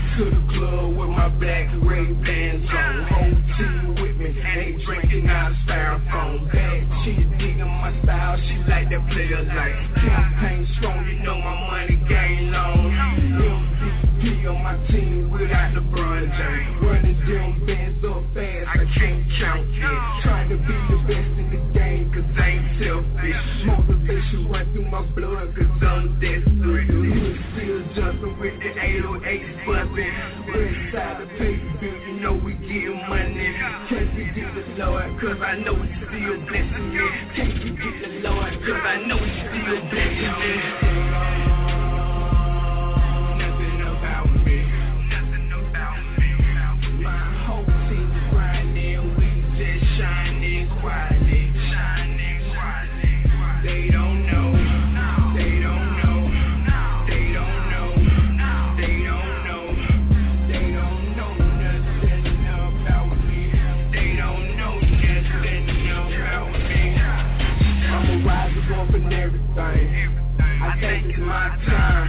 to the club with my black Ray-Bans on. Whole team with me, they drinking out of styrofoam. Bad chick digging my style, she like that player like. Campaign strong, you know my money game long. MVP on my team without LeBron James. Running them bands up fast, I can't count it. Trying to be the best in the game, cause I ain't selfish. Motivation run through my blood, cause I'm desperate. Hood still jumping with the 808 buzzing. West side of paper bill, you know we getting money. Can't forget the Lord, cause I know He's still blessing me. Can't forget the Lord, cause I know He's still blessing me. Nothing about me. My whole team grinding, we just shining quietly. They don't know. They don't know. They don't know. They don't know. They don't know nothing about me. They don't know nothing about me. I'm a riser up in everything. I think it's my time.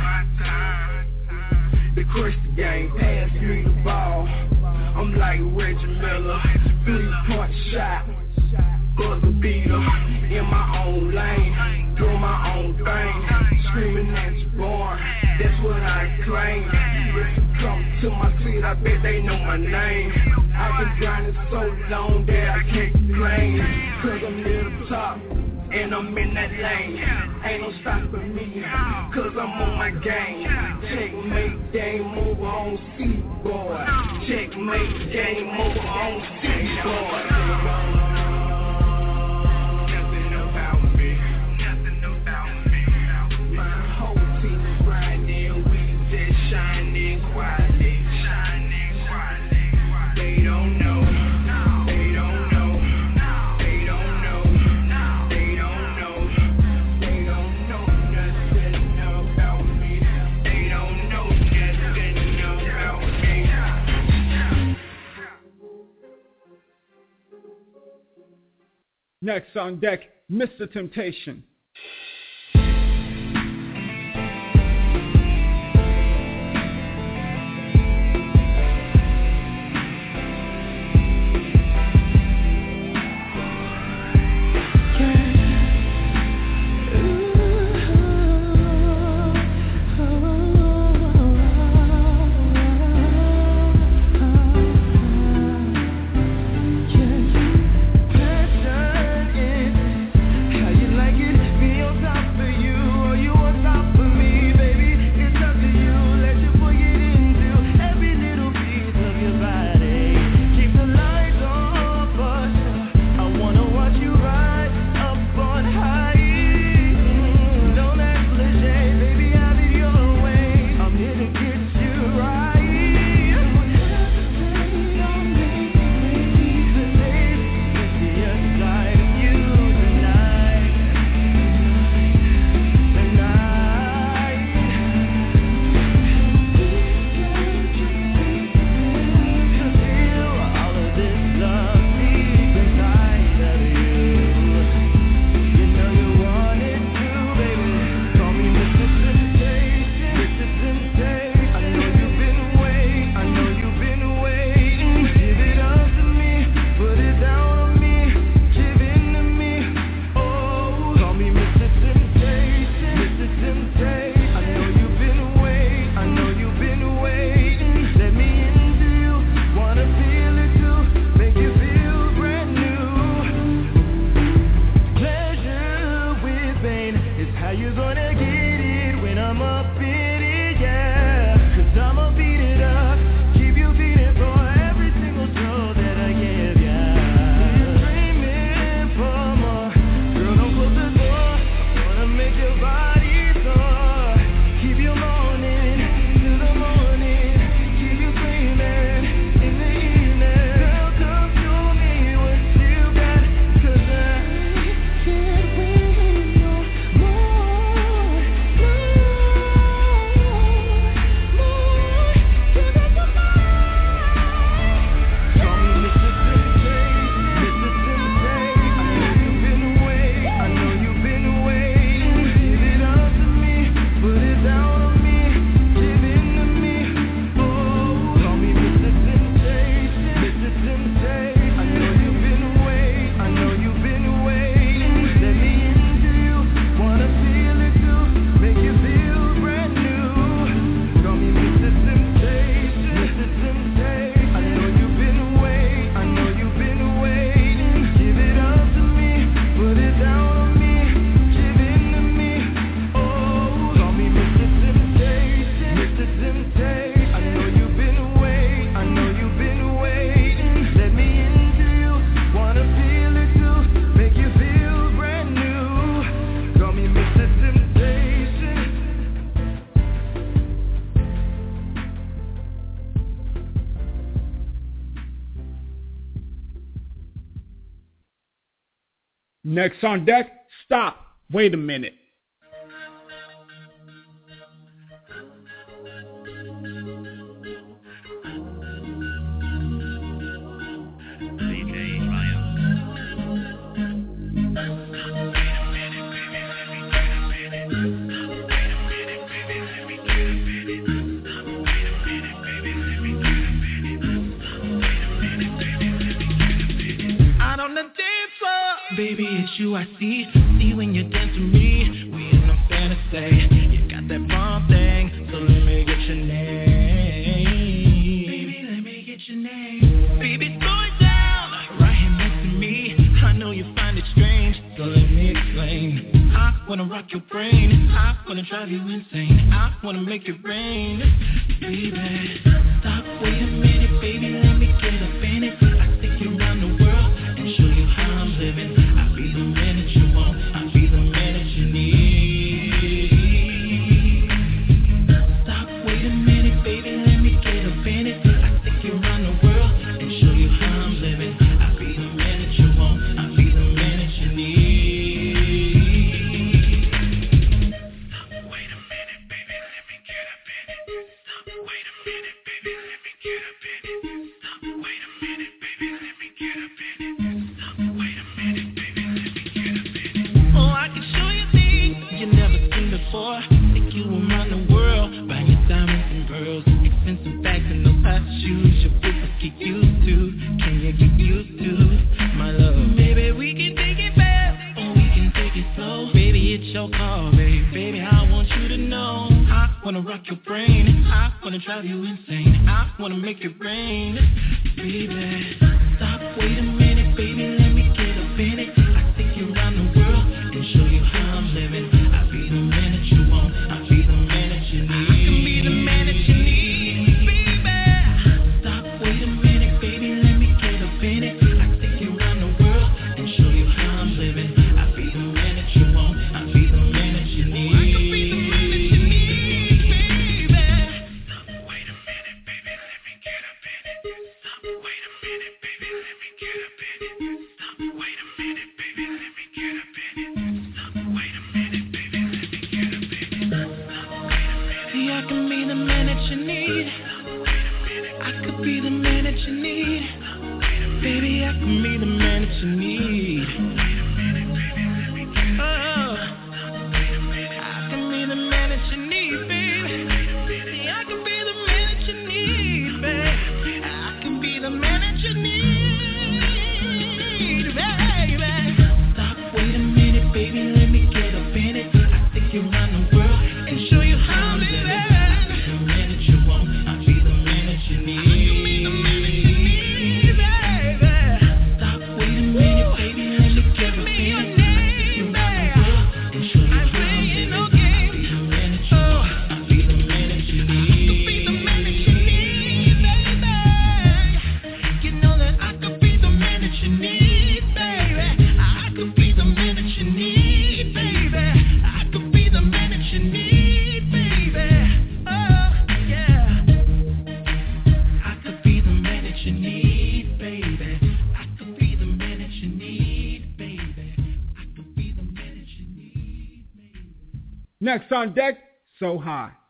The crush the game, pass me the ball. I'm like Reggie Miller, 3-point shot, buzzer beater, in my own lane, doing my own thing, screaming at your born, that's what I claim. If you come to my city, I bet they know my name. I've been grinding so long that I can't complain, cause I'm near the top. And I'm in that lane, ain't no stopping me, cause I'm on my game. Checkmate, game over on Seaboard. Checkmate, game over on Seaboard. Nothing about me. My whole team is grinding, we just shining quietly. They don't know. Next on deck, Mr. Temptation. How you like it? Next on deck, Stop, Wait a Minute. Baby, it's you I see when you dance with me. We in a fantasy. You got that bomb thing, so let me get your name. Baby, let me get your name. Baby, slow it down, right here next to me. I know you find it strange, so let me explain. I wanna rock your brain, I wanna drive you insane, I wanna make it rain. Baby, stop, wait a minute, baby, let me get up in it. I take you around the world and show you how I'm living. I'll be the minute you want, I'll be the minute you need. Stop, wait a minute, baby, let me get up in it. I take you around the world and show you how I'm living. I'll be the minute you want, I'll be the minute you need. Stop, wait a minute, baby, let me get up in it. Stop, wait a minute, baby, let me get up in it. Stop, wait a minute, baby, let me get up in it. Stop, wait a minute, baby, let me get up in it. Oh, I can show you things you never seen before. Take you around the world, buy your diamonds and pearls, expensive bags and those hot shoes your people get used to. Can you get used to my love? Baby, we can take it fast, or we can take it slow. Baby, it's your call, baby. Baby, I want you to know I wanna rock your brain, I wanna drive you insane, I wanna make it rain. Baby, stop, wait a minute, baby, let me get up in it. I take you around the world and show you how I'm living. I'll be the minute you want, I'll be the minute you need. I can be the minute you need, baby. Stop, wait a minute, baby, let me get up in it. I take you around the world and show you how I'm living. I'll be the minute you want, I'll be the minute you need. I can be the minute you need, baby. Stop, wait a minute, baby, let me get up in it. Stop, wait a minute, baby, let me get up in it. Stop, wait a minute, baby, let me get up in it. Stop, wait a minute, baby, let me get up in it. See, I can be the minute you need. I could be the minute you need. Baby, I can be the minute you need. Oh, I can be the minute you need, baby. See, I can be the minute you need, baby. I can be the minute you need, baby. Stop, wait a minute, baby, let me get up in it. I take you around the world and show you how I'm living. I'll be the minute you want, I'll be the minute you need. I can be the minute you need, baby. Stop, wait a minute, baby, let me get up in it. I take you around the world and show you how I'm living. I'll be the minute you want, I'll be the minute you need. I could be the minute you need, baby. You know that I could be the minute you need, baby. I could be the minute you need, baby. I could be the minute you need, baby. Oh, yeah. I could be the minute you need, baby. I could be the minute you need, baby. I could be the minute you need, baby. Next on deck, So High.